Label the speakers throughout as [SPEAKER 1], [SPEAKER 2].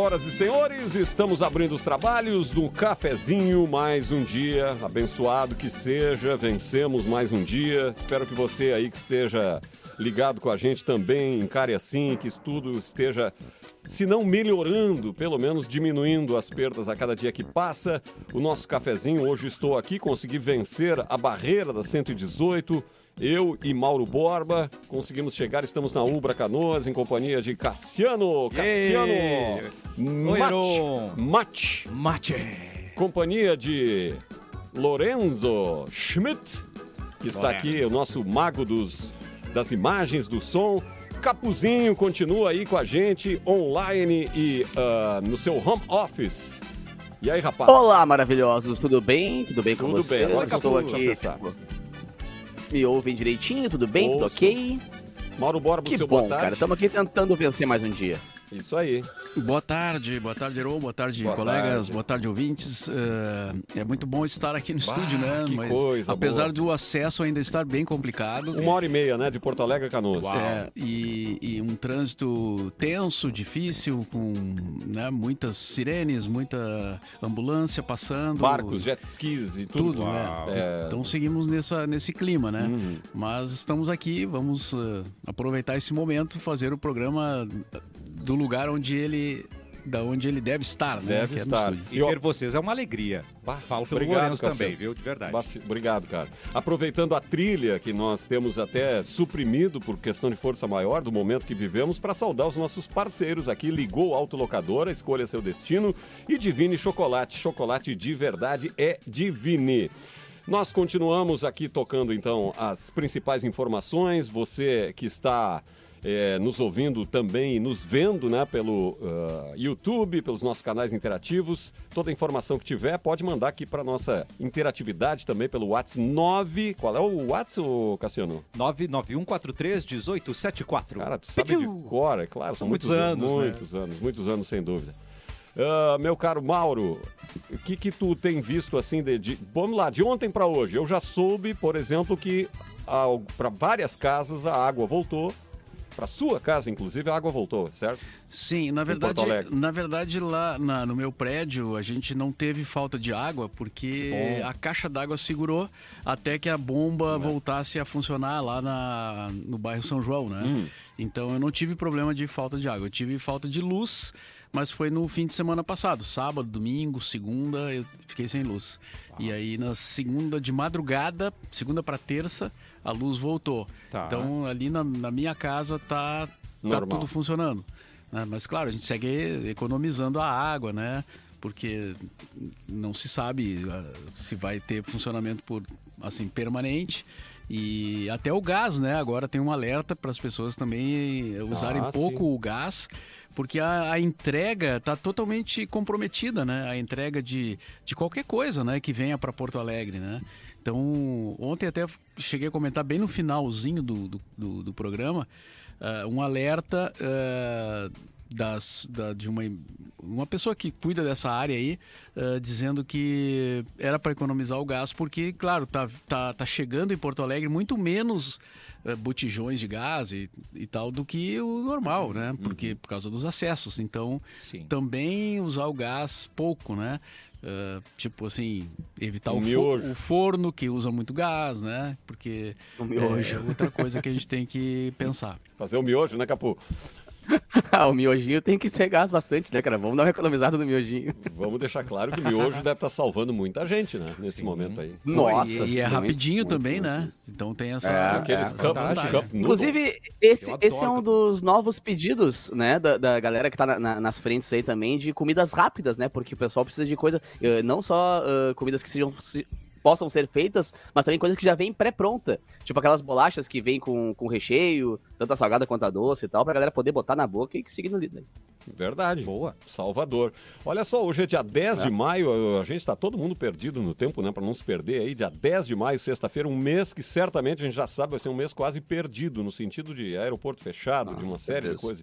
[SPEAKER 1] Senhoras e senhores, estamos abrindo os trabalhos do cafezinho, mais um dia, abençoado que seja, vencemos mais um dia. Espero que você aí que esteja ligado com a gente também encare assim, que tudo esteja, se não melhorando, pelo menos diminuindo as perdas a cada dia que passa. O nosso cafezinho, hoje estou aqui, consegui vencer a barreira da 118. Eu e Mauro Borba conseguimos chegar, estamos na Ubra Canoas, em companhia de Cassiano. Mate. Companhia de Lorenzo Schmidt, que está aqui, o nosso mago das imagens, do som. Capuzinho continua aí com a gente, online e no seu home office. E aí, rapaz?
[SPEAKER 2] Olá, maravilhosos, tudo bem? Tudo bem com
[SPEAKER 1] Tudo
[SPEAKER 2] vocês?
[SPEAKER 1] bem, agora
[SPEAKER 2] estou aqui. Me ouvem direitinho? Tudo bem?
[SPEAKER 1] Ouço.
[SPEAKER 2] Tudo ok?
[SPEAKER 1] Mauro Borba,
[SPEAKER 2] Que
[SPEAKER 1] seu
[SPEAKER 2] bom,
[SPEAKER 1] boa tarde.
[SPEAKER 2] cara. Estamos aqui tentando vencer mais um dia.
[SPEAKER 1] Isso aí.
[SPEAKER 3] Boa tarde, Heron, boa tarde, colegas, boa tarde, ouvintes. É muito bom estar aqui no estúdio, né?
[SPEAKER 1] Que
[SPEAKER 3] Mas
[SPEAKER 1] coisa
[SPEAKER 3] apesar
[SPEAKER 1] boa.
[SPEAKER 3] do acesso ainda estar bem complicado.
[SPEAKER 1] 1h30, né? De Porto Alegre a Canoas.
[SPEAKER 3] E um trânsito tenso, difícil, com muitas sirenes, muita ambulância passando.
[SPEAKER 1] Barcos, jet skis e tudo.
[SPEAKER 3] Tudo, né? Então seguimos nesse clima, né? Mas estamos aqui, vamos aproveitar esse momento, fazer o programa do lugar onde ele deve estar, né?
[SPEAKER 1] Deve estar.
[SPEAKER 4] E ter vocês é uma alegria. Falo pelo Lourenço também, viu? De verdade.
[SPEAKER 1] Obrigado, cara. Aproveitando a trilha que nós temos até suprimido por questão de força maior do momento que vivemos, para saudar os nossos parceiros aqui. Ligou Autolocadora, escolha seu destino, e Divine Chocolate. Chocolate de verdade é Divine. Nós continuamos aqui tocando, então, as principais informações. Você que está nos ouvindo também e nos vendo, né, pelo YouTube, pelos nossos canais interativos. Toda a informação que tiver, pode mandar aqui para nossa interatividade também pelo WhatsApp 9. Qual é o WhatsApp, Cassiano?
[SPEAKER 4] 991431874.
[SPEAKER 1] Cara, tu sabe de cor, é claro. São muitos anos, muitos anos, sem dúvida. Meu caro Mauro, o que tu tem visto assim vamos lá, de ontem para hoje? Eu já soube, por exemplo, que para várias casas a água voltou. Para sua casa, inclusive, a água voltou, certo?
[SPEAKER 3] Sim, na verdade lá no meu prédio a gente não teve falta de água porque a caixa d'água segurou até que a bomba voltasse a funcionar lá no bairro São João, né? Então eu não tive problema de falta de água, eu tive falta de luz, mas foi no fim de semana passado, sábado, domingo, segunda, eu fiquei sem luz. E aí na segunda de madrugada, segunda para terça, a luz voltou. Então, ali na minha casa tá tudo funcionando. Né? Mas, claro, a gente segue economizando a água, né? Porque não se sabe se vai ter funcionamento permanente. E até o gás, né? Agora tem um alerta para as pessoas também usarem pouco o gás, porque a entrega está totalmente comprometida, né? A entrega de qualquer coisa, né? Que venha para Porto Alegre, né? Então, ontem até cheguei a comentar bem no finalzinho do programa, um alerta de uma pessoa que cuida dessa área aí, dizendo que era para economizar o gás, porque, claro, tá chegando em Porto Alegre muito menos botijões de gás e tal do que o normal, né? Porque por causa dos acessos. Então, também usar o gás pouco, né? Tipo assim, evitar o forno que usa muito gás, né? Porque é outra coisa que a gente tem que pensar.
[SPEAKER 1] Fazer o miojo, né, Capu?
[SPEAKER 2] O miojinho tem que ser gás bastante, né, cara? Vamos dar uma economizada no miojinho.
[SPEAKER 1] Vamos deixar claro que o miojo deve estar salvando muita gente, né? Nesse momento aí.
[SPEAKER 2] Nossa!
[SPEAKER 3] E é rapidinho também, né? Então tem essa...
[SPEAKER 1] Aqueles cup
[SPEAKER 2] Inclusive, esse é um dos novos pedidos, né, da galera que tá nas frentes aí também, de comidas rápidas, né? Porque o pessoal precisa de coisa, não só comidas que possam ser feitas, mas também coisas que já vêm pré-pronta. Tipo aquelas bolachas que vêm com recheio, tanto a salgada quanto a doce e tal, pra galera poder botar na boca e seguir no líder.
[SPEAKER 1] Verdade. Boa. Salvador. Olha só, hoje é dia 10 de maio, a gente tá todo mundo perdido no tempo, né, pra não se perder aí. Dia 10 de maio, sexta-feira, um mês que certamente a gente já sabe vai ser um mês quase perdido, no sentido de aeroporto fechado, de uma série de coisas.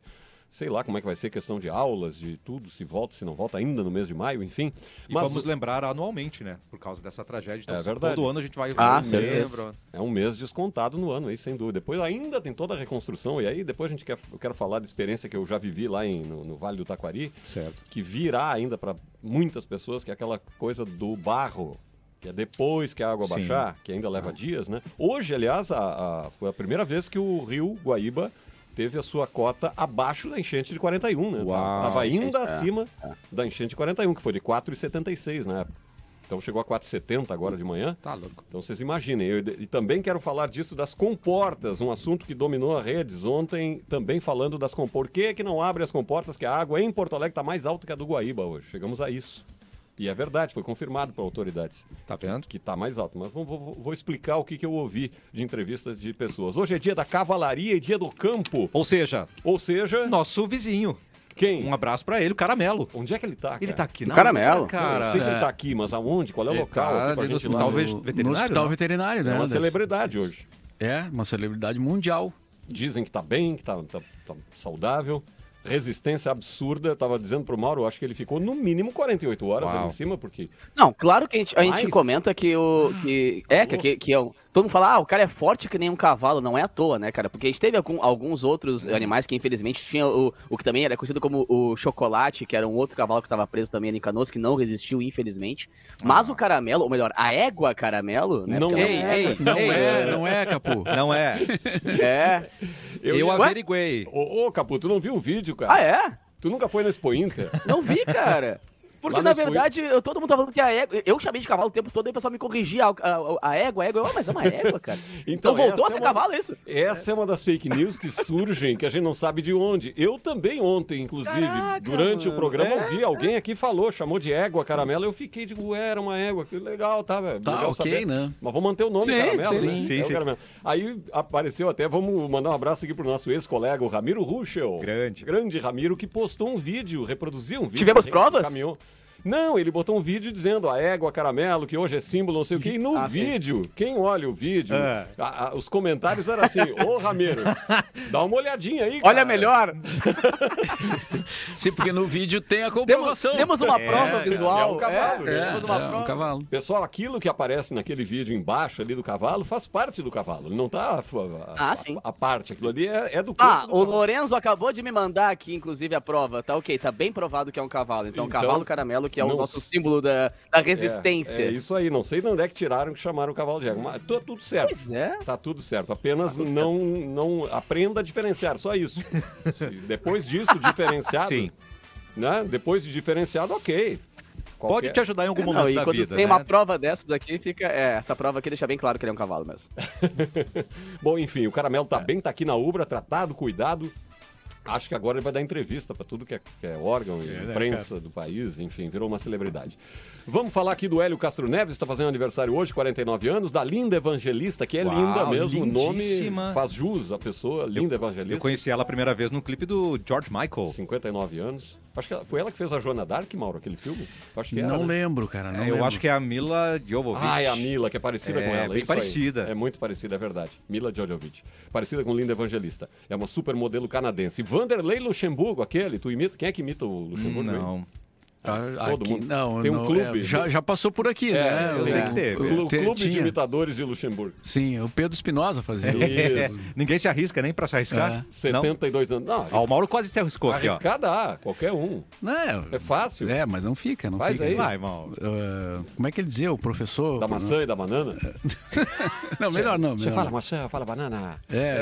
[SPEAKER 1] Sei lá como é que vai ser questão de aulas, de tudo, se volta, se não volta, ainda no mês de maio, enfim.
[SPEAKER 4] E vamos lembrar anualmente, né? Por causa dessa tragédia. Então,
[SPEAKER 1] é verdade.
[SPEAKER 4] Todo ano a gente vai...
[SPEAKER 1] É um mês descontado no ano, aí sem dúvida. Depois ainda tem toda a reconstrução, e aí depois eu quero falar de experiência que eu já vivi lá no Vale do Taquari,
[SPEAKER 4] certo.
[SPEAKER 1] Que virá ainda para muitas pessoas, que é aquela coisa do barro, que é depois que a água baixar, que ainda leva dias, né? Hoje, aliás, foi a primeira vez que o rio Guaíba teve a sua cota abaixo da enchente de 41, né? Tava ainda acima da enchente de 41, que foi de 4,76 na época. Então chegou a 4,70 agora de manhã.
[SPEAKER 4] Tá louco.
[SPEAKER 1] Então vocês imaginem. E também quero falar disso das comportas, um assunto que dominou as redes ontem, também falando das comportas. Por que não abre as comportas, que a água em Porto Alegre está mais alta que a do Guaíba hoje? Chegamos a isso. E é verdade, foi confirmado por autoridades.
[SPEAKER 4] Tá vendo?
[SPEAKER 1] Que está mais alto. Mas vou explicar o que eu ouvi de entrevistas de pessoas. Hoje é dia da cavalaria e dia do campo.
[SPEAKER 4] Ou seja, nosso vizinho.
[SPEAKER 1] Quem?
[SPEAKER 4] Um abraço pra ele, o Caramelo.
[SPEAKER 1] Onde é que ele tá, cara?
[SPEAKER 4] Ele tá aqui
[SPEAKER 2] na Caramelo.
[SPEAKER 1] Cara. Eu sei que ele tá aqui, mas aonde? Qual é o local?
[SPEAKER 3] Tá
[SPEAKER 1] no
[SPEAKER 3] hospital veterinário. No hospital veterinário, né?
[SPEAKER 1] É uma celebridade hoje.
[SPEAKER 3] É, uma celebridade mundial.
[SPEAKER 1] Dizem que tá bem, que tá saudável. Resistência absurda. Eu tava dizendo pro Mauro, eu acho que ele ficou no mínimo 48 horas ali em cima, porque...
[SPEAKER 2] Não, claro que a gente comenta que todo mundo fala, o cara é forte que nem um cavalo, não é à toa, né, cara? Porque a gente teve alguns outros animais que, infelizmente, tinha o que também era conhecido como o chocolate, que era um outro cavalo que estava preso também em Canoas, que não resistiu, infelizmente. Mas o caramelo, ou melhor, a égua caramelo, né?
[SPEAKER 1] Não
[SPEAKER 3] é, Capu.
[SPEAKER 4] Não é.
[SPEAKER 2] É.
[SPEAKER 4] Eu averiguei.
[SPEAKER 1] Ô, Capu, tu não viu o vídeo, cara?
[SPEAKER 2] Ah, é?
[SPEAKER 1] Tu nunca foi na Expo Inter?
[SPEAKER 2] Não vi, cara. Porque, na verdade, todo mundo tá falando que a égua... Eu chamei de cavalo o tempo todo e o pessoal me corrigia. A égua, mas é uma égua, cara. Então voltou a ser cavalo, isso?
[SPEAKER 1] Essa é uma das fake news que surgem, que a gente não sabe de onde. Eu também ontem, inclusive, durante o programa, ouvi alguém aqui chamou de égua caramelo. Eu fiquei, era uma égua. Que legal, tá, velho?
[SPEAKER 3] Tá,
[SPEAKER 1] legal
[SPEAKER 3] ok,
[SPEAKER 1] saber.
[SPEAKER 3] Né?
[SPEAKER 1] Mas vamos manter o nome caramelo,
[SPEAKER 3] sim,
[SPEAKER 1] né?
[SPEAKER 4] Sim.
[SPEAKER 1] Caramelo. Aí apareceu até, vamos mandar um abraço aqui pro nosso ex-colega, o Ramiro Ruschel. Grande Ramiro, que postou um vídeo, reproduziu um vídeo.
[SPEAKER 2] Tivemos provas?
[SPEAKER 1] Caminhou. Não, ele botou um vídeo dizendo a égua caramelo, que hoje é símbolo, não sei o quê. E no vídeo, quem olha o vídeo, os comentários eram assim, Ramiro, dá uma olhadinha aí, cara.
[SPEAKER 2] Olha melhor.
[SPEAKER 3] Sim, porque no vídeo tem a comprovação.
[SPEAKER 2] Temos uma prova visual.
[SPEAKER 1] É um cavalo.
[SPEAKER 2] Temos uma prova.
[SPEAKER 3] Um cavalo.
[SPEAKER 1] Pessoal, aquilo que aparece naquele vídeo embaixo ali do cavalo faz parte do cavalo. Ele não tá a parte. Aquilo ali é do corpo do
[SPEAKER 2] cavalo. Lorenzo acabou de me mandar aqui, inclusive, a prova. Tá ok, tá bem provado que é um cavalo. Então cavalo caramelo, que é o nosso símbolo da resistência.
[SPEAKER 1] É isso aí, não sei de onde é que tiraram que chamaram o cavalo de égua, mas tá tudo certo.
[SPEAKER 2] Pois é.
[SPEAKER 1] Tá tudo certo, apenas não aprenda a diferenciar, só isso. Depois disso, diferenciado,
[SPEAKER 4] sim.
[SPEAKER 1] Né? Depois de diferenciado, ok.
[SPEAKER 4] Pode te ajudar em algum momento da vida,
[SPEAKER 2] tem uma prova dessas aqui, essa prova aqui deixa bem claro que ele é um cavalo mesmo.
[SPEAKER 1] Bom, enfim, o caramelo tá bem, tá aqui na Ubra, tratado, cuidado. Acho que agora ele vai dar entrevista para tudo que é órgão e imprensa do país, enfim, virou uma celebridade. Vamos falar aqui do Hélio Castro Neves, está fazendo aniversário hoje, 49 anos, da Linda Evangelista, que é linda mesmo,
[SPEAKER 4] lindíssima.
[SPEAKER 1] O nome faz jus à pessoa, Linda Evangelista.
[SPEAKER 4] Eu conheci ela a primeira vez no clipe do George Michael.
[SPEAKER 1] 59 anos. Acho que foi ela que fez a Joana Dark, Mauro, aquele filme? Acho que era,
[SPEAKER 3] não lembro, cara, não lembro.
[SPEAKER 4] Eu acho que é a Mila Jovovich.
[SPEAKER 1] É a Mila, que é parecida com ela.
[SPEAKER 4] É bem parecida.
[SPEAKER 1] É muito parecida, é verdade. Mila Jovovich. Parecida com Linda Evangelista. É uma supermodelo canadense. Vanderlei Luxemburgo, aquele, tu imita? Quem é que imita o Luxemburgo?
[SPEAKER 4] Não.
[SPEAKER 1] Todo
[SPEAKER 3] aqui,
[SPEAKER 1] mundo.
[SPEAKER 3] Não,
[SPEAKER 1] tem um clube.
[SPEAKER 3] Já passou por aqui, né?
[SPEAKER 4] Eu sei que teve.
[SPEAKER 1] O clube de imitadores de Luxemburgo.
[SPEAKER 3] Sim, o Pedro Espinosa fazia.
[SPEAKER 1] Isso.
[SPEAKER 4] Ninguém se arrisca nem pra se arriscar.
[SPEAKER 1] 72 anos. Não,
[SPEAKER 4] o Mauro quase se arriscou aqui, ó.
[SPEAKER 1] Arriscar dá, qualquer um.
[SPEAKER 3] É
[SPEAKER 1] fácil.
[SPEAKER 3] Mas não fica, não
[SPEAKER 1] Faz
[SPEAKER 3] fica.
[SPEAKER 1] Aí.
[SPEAKER 4] Vai, Mauro.
[SPEAKER 3] Como é que ele dizia, o professor?
[SPEAKER 1] Da maçã e da banana?
[SPEAKER 3] Não, melhor não.
[SPEAKER 1] Você fala maçã, fala banana.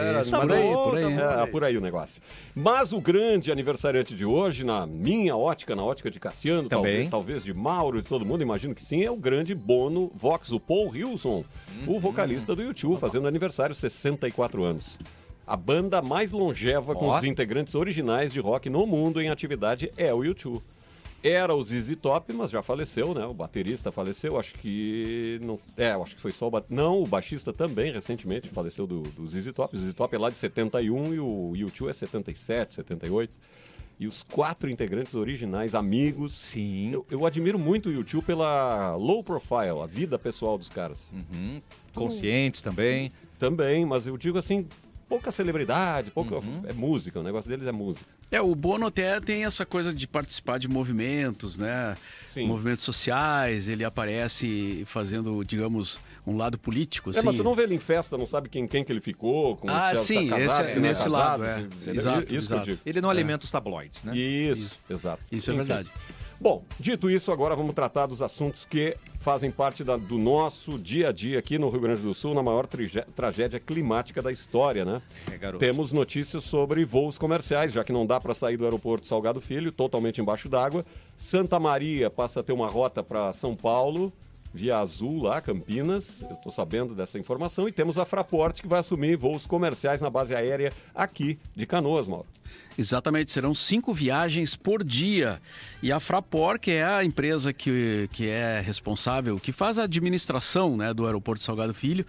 [SPEAKER 3] Por aí.
[SPEAKER 1] É por aí o negócio. Mas o grande aniversariante de hoje, na minha ótica, na ótica de Cassiano, talvez de Mauro e de todo mundo, imagino que sim, é o grande Bono Vox, o Paul Wilson, o vocalista do U2, fazendo aniversário, 64 anos. A banda mais longeva com os integrantes originais de rock no mundo em atividade é o U2. Era o ZZ Top, mas já faleceu, né? O baterista faleceu, acho que... acho que foi só o Não, o baixista também recentemente faleceu do ZZ Top. O ZZ Top é lá de 71 e o U2 é 77, 78. E os 4 integrantes originais, amigos.
[SPEAKER 4] Sim.
[SPEAKER 1] Eu admiro muito o U2 pela low profile, a vida pessoal dos caras.
[SPEAKER 4] Conscientes também.
[SPEAKER 1] Também, mas eu digo assim, pouca celebridade, é música, o negócio deles é música.
[SPEAKER 3] O Bono até tem essa coisa de participar de movimentos, né?
[SPEAKER 1] Sim.
[SPEAKER 3] Movimentos sociais, ele aparece fazendo, digamos, um lado político, assim.
[SPEAKER 1] Mas tu não vê ele em festa, não sabe quem que ele ficou, com
[SPEAKER 3] sim,
[SPEAKER 1] tá casado,
[SPEAKER 3] esse nesse lado,
[SPEAKER 1] Exato,
[SPEAKER 3] isso que eu
[SPEAKER 1] digo.
[SPEAKER 4] Ele não alimenta os tabloides, né?
[SPEAKER 1] Isso, exato.
[SPEAKER 3] Isso é verdade.
[SPEAKER 1] Bom, dito isso, agora vamos tratar dos assuntos que fazem parte do nosso dia a dia aqui no Rio Grande do Sul, na maior tragédia climática da história, né?
[SPEAKER 4] Garoto.
[SPEAKER 1] Temos notícias sobre voos comerciais, já que não dá para sair do aeroporto Salgado Filho, totalmente embaixo d'água. Santa Maria passa a ter uma rota para São Paulo, via Azul lá, Campinas, eu estou sabendo dessa informação. E temos a Fraport, que vai assumir voos comerciais na base aérea aqui de Canoas, Mauro.
[SPEAKER 3] Exatamente, serão 5 viagens por dia. E a Fraport, que é a empresa que é responsável, que faz a administração, né, do aeroporto Salgado Filho,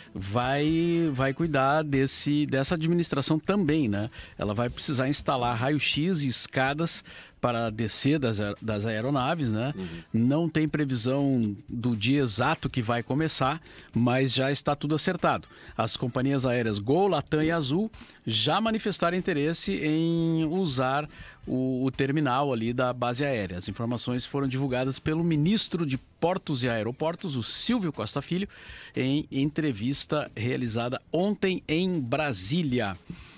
[SPEAKER 3] vai cuidar dessa administração também, né? Ela vai precisar instalar raio-x e escadas para descer das aeronaves, né? Não tem previsão do dia exato que vai começar, mas já está tudo acertado. As companhias aéreas Gol, Latam e Azul já manifestaram interesse em usar o terminal ali da base aérea. As informações foram divulgadas pelo ministro de Portos e Aeroportos, o Silvio Costa Filho, em entrevista realizada ontem em Brasília.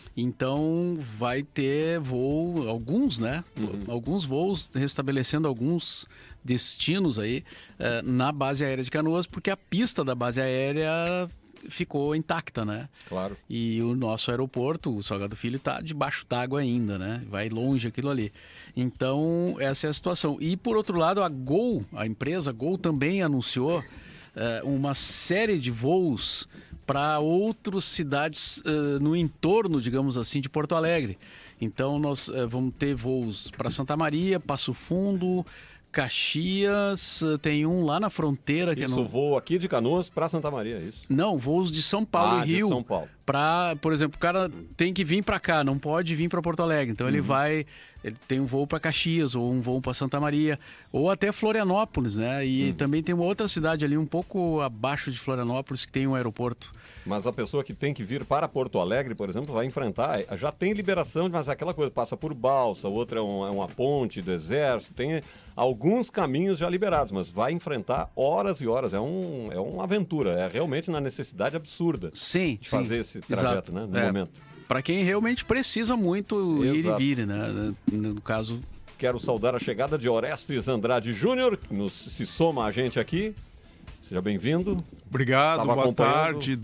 [SPEAKER 3] Então vai ter alguns, né? Alguns voos restabelecendo alguns destinos aí na base aérea de Canoas, porque a pista da base aérea ficou intacta, né?
[SPEAKER 1] Claro.
[SPEAKER 3] E o nosso aeroporto, o Salgado Filho, está debaixo d'água ainda, né? Vai longe aquilo ali. Então, essa é a situação. E, por outro lado, a empresa Gol também anunciou uma série de voos para outras cidades no entorno, digamos assim, de Porto Alegre. Então, nós vamos ter voos para Santa Maria, Passo Fundo, Caxias, tem um lá na fronteira.
[SPEAKER 1] Voo aqui de Canoas para Santa Maria, é isso?
[SPEAKER 3] Não, voos de São Paulo e Rio.
[SPEAKER 1] De São Paulo.
[SPEAKER 3] Por exemplo, o cara tem que vir para cá, não pode vir para Porto Alegre. Então ele tem um voo para Caxias, ou um voo para Santa Maria, ou até Florianópolis, né? E também tem uma outra cidade ali um pouco abaixo de Florianópolis que tem um aeroporto.
[SPEAKER 1] Mas a pessoa que tem que vir para Porto Alegre, por exemplo, vai enfrentar, já tem liberação, mas aquela coisa passa por balsa, outra é uma ponte do exército, tem alguns caminhos já liberados, mas vai enfrentar horas e horas, é uma aventura, é realmente uma necessidade absurda de fazer esse trajeto, né, no momento.
[SPEAKER 3] Para quem realmente precisa muito ir e vir, né, no caso.
[SPEAKER 1] Quero saudar a chegada de Orestes Andrade Júnior, que se soma a gente aqui. Seja bem-vindo.
[SPEAKER 5] Obrigado, boa tarde.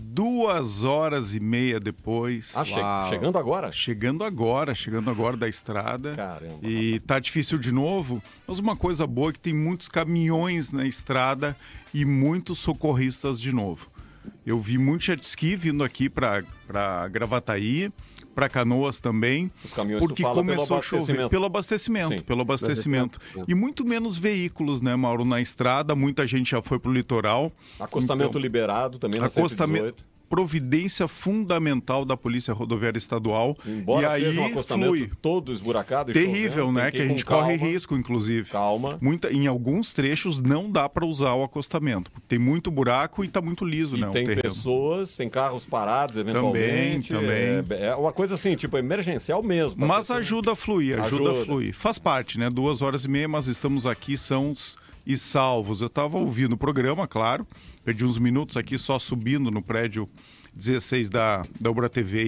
[SPEAKER 5] 2h30 depois.
[SPEAKER 1] Chegando agora?
[SPEAKER 5] Chegando agora da estrada.
[SPEAKER 1] Caramba.
[SPEAKER 5] E tá difícil de novo. Mas uma coisa boa é que tem muitos caminhões na estrada e muitos socorristas de novo. Eu vi muito jet ski vindo aqui para Gravataí, para Canoas também.
[SPEAKER 1] Os caminhões
[SPEAKER 5] porque começou a chover pelo abastecimento. E muito menos veículos, né, Mauro, na estrada. Muita gente já foi pro litoral.
[SPEAKER 1] Acostamento liberado também na 118.
[SPEAKER 5] Providência fundamental da Polícia Rodoviária Estadual.
[SPEAKER 1] Embora seja um acostamento todo esburacado e
[SPEAKER 5] terrível, né? Que a gente corre risco, inclusive.
[SPEAKER 1] Calma.
[SPEAKER 5] Em alguns trechos não dá para usar o acostamento. Tem muito buraco e está muito liso, né?
[SPEAKER 1] Tem pessoas, tem carros parados, eventualmente.
[SPEAKER 5] Também.
[SPEAKER 1] É uma coisa assim, tipo, emergencial mesmo.
[SPEAKER 5] Mas ajuda a fluir. Faz parte, né? 2h30, mas estamos aqui, sãos e salvos. Eu estava ouvindo o programa, claro. Perdi uns minutos aqui só subindo no prédio 16 da Ubra TV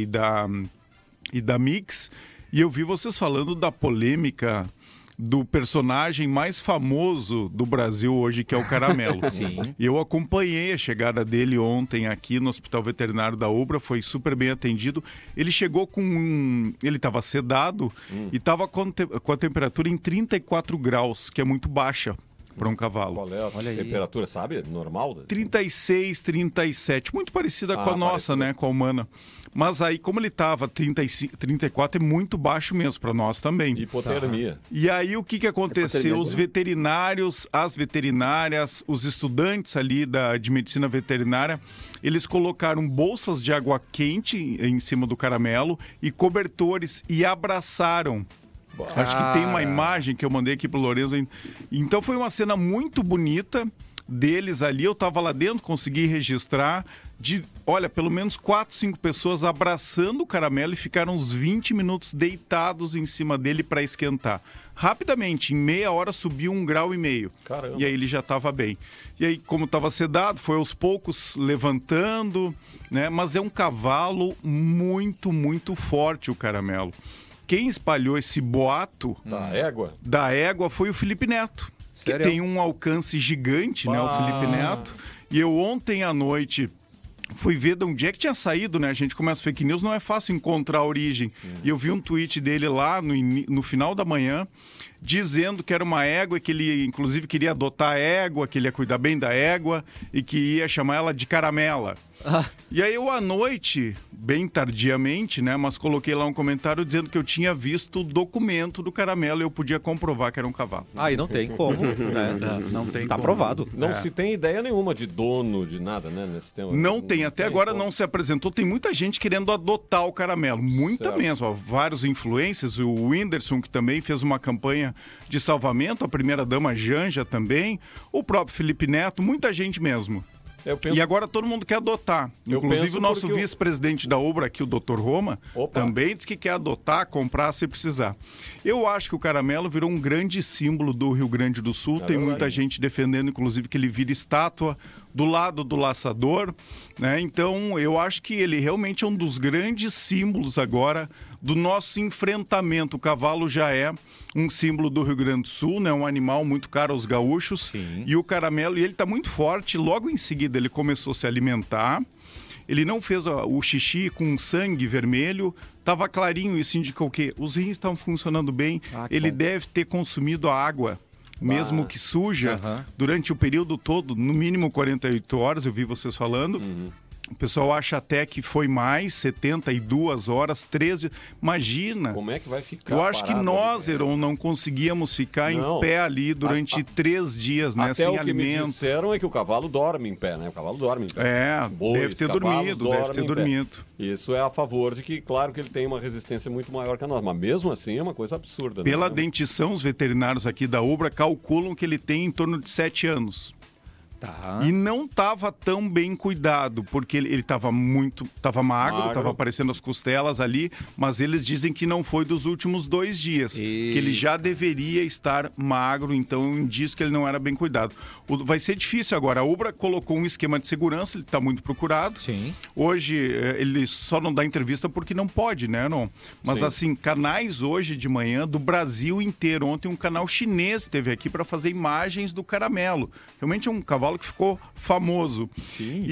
[SPEAKER 5] e da Mix. E eu vi vocês falando da polêmica do personagem mais famoso do Brasil hoje, que é o Caramelo.
[SPEAKER 4] Sim.
[SPEAKER 5] E eu acompanhei a chegada dele ontem aqui no Hospital Veterinário da Ubra, foi super bem atendido. Ele chegou ele estava sedado e estava com a temperatura em 34 graus, que é muito baixa para um cavalo.
[SPEAKER 1] Qual é a temperatura, sabe? Normal?
[SPEAKER 5] 36, 37. Muito parecida com a nossa, né? Com a humana. Mas aí, como ele estava 34, é muito baixo mesmo para nós também.
[SPEAKER 1] Hipotermia.
[SPEAKER 5] E aí, o que aconteceu? Os veterinários, as veterinárias, os estudantes ali de medicina veterinária, eles colocaram bolsas de água quente em cima do Caramelo e cobertores e abraçaram. Acho que tem uma imagem que eu mandei aqui pro Lourenço. Então foi uma cena muito bonita. deles ali, eu estava lá dentro, consegui registrar olha, pelo menos 4, 5 pessoas abraçando o Caramelo e ficaram uns 20 minutos deitados em cima dele para esquentar. Rapidamente, em meia hora subiu 1,5 graus.
[SPEAKER 1] Caramba.
[SPEAKER 5] E aí ele já estava bem. E aí, como estava sedado, foi aos poucos levantando, né? Mas é um cavalo muito, muito forte, o Caramelo. Quem espalhou esse boato da égua foi o Felipe Neto. Sério? Que tem um alcance gigante, né? O Felipe Neto. E eu ontem à noite fui ver de onde é que tinha saído, né? A gente começa fake news, não é fácil encontrar a origem. E eu vi um tweet dele lá no final da manhã, dizendo que era uma égua, que ele inclusive queria adotar a égua, que ele ia cuidar bem da égua e que ia chamar ela de Caramela. E aí eu à noite, bem tardiamente, né, mas coloquei lá um comentário dizendo que eu tinha visto o documento do Caramelo e eu podia comprovar que era um cavalo.
[SPEAKER 4] E não tem como, né?
[SPEAKER 5] Não tem
[SPEAKER 4] Tá
[SPEAKER 5] como.
[SPEAKER 4] provado.
[SPEAKER 1] Não se tem ideia nenhuma de dono, de nada, né, nesse tema.
[SPEAKER 5] Não tem, até agora não se apresentou. Tem muita gente querendo adotar o Caramelo, muita mesmo. Ó, vários influencers, o Whindersson, que também fez uma campanha de salvamento, a primeira-dama Janja também, o próprio Felipe Neto, muita gente mesmo. E agora todo mundo quer adotar. Inclusive o nosso vice-presidente da Ubra aqui, o Dr. Roma, também diz que quer adotar, comprar se precisar. Eu acho que o Caramelo virou um grande símbolo do Rio Grande do Sul. Tem muita gente defendendo, inclusive, que ele vire estátua do lado do laçador, né? Então, eu acho que ele realmente é um dos grandes símbolos agora do nosso enfrentamento. O cavalo já é um símbolo do Rio Grande do Sul, né? Um animal muito caro aos gaúchos. Sim. E o Caramelo, ele está muito forte. Logo em seguida, ele começou a se alimentar. Ele não fez o xixi com sangue vermelho. Estava clarinho, isso indica o quê? Os rins estavam funcionando bem. Ele deve ter consumido a água, mesmo que suja, durante o período todo, no mínimo 48 horas, eu vi vocês falando. O pessoal acha até que foi mais, 72 horas, 13. Imagina.
[SPEAKER 1] Como é que vai ficar?
[SPEAKER 5] Eu acho que nós, Heron, não conseguíamos ficar em pé ali durante 3 dias, né? Sem alimento. Até o que me
[SPEAKER 1] disseram é que o cavalo dorme em pé, né? O cavalo dorme em pé.
[SPEAKER 5] Deve ter dormido.
[SPEAKER 1] Isso é a favor de que, claro que ele tem uma resistência muito maior que a nossa, mas mesmo assim é uma coisa absurda.
[SPEAKER 5] Pela dentição, os veterinários aqui da Ubra calculam que ele tem em torno de 7 anos. E não estava tão bem cuidado, porque ele estava magro, estava aparecendo as costelas ali, mas eles dizem que não foi dos últimos 2 dias, que ele já deveria estar magro, então diz que ele não era bem cuidado. Vai ser difícil agora. A Ubra colocou um esquema de segurança, ele está muito procurado. Sim. Hoje ele só não dá entrevista porque não pode, né? Não. Mas assim, canais hoje de manhã do Brasil inteiro. Ontem um canal chinês esteve aqui para fazer imagens do Caramelo. Realmente é um cavalo que ficou famoso. Sim.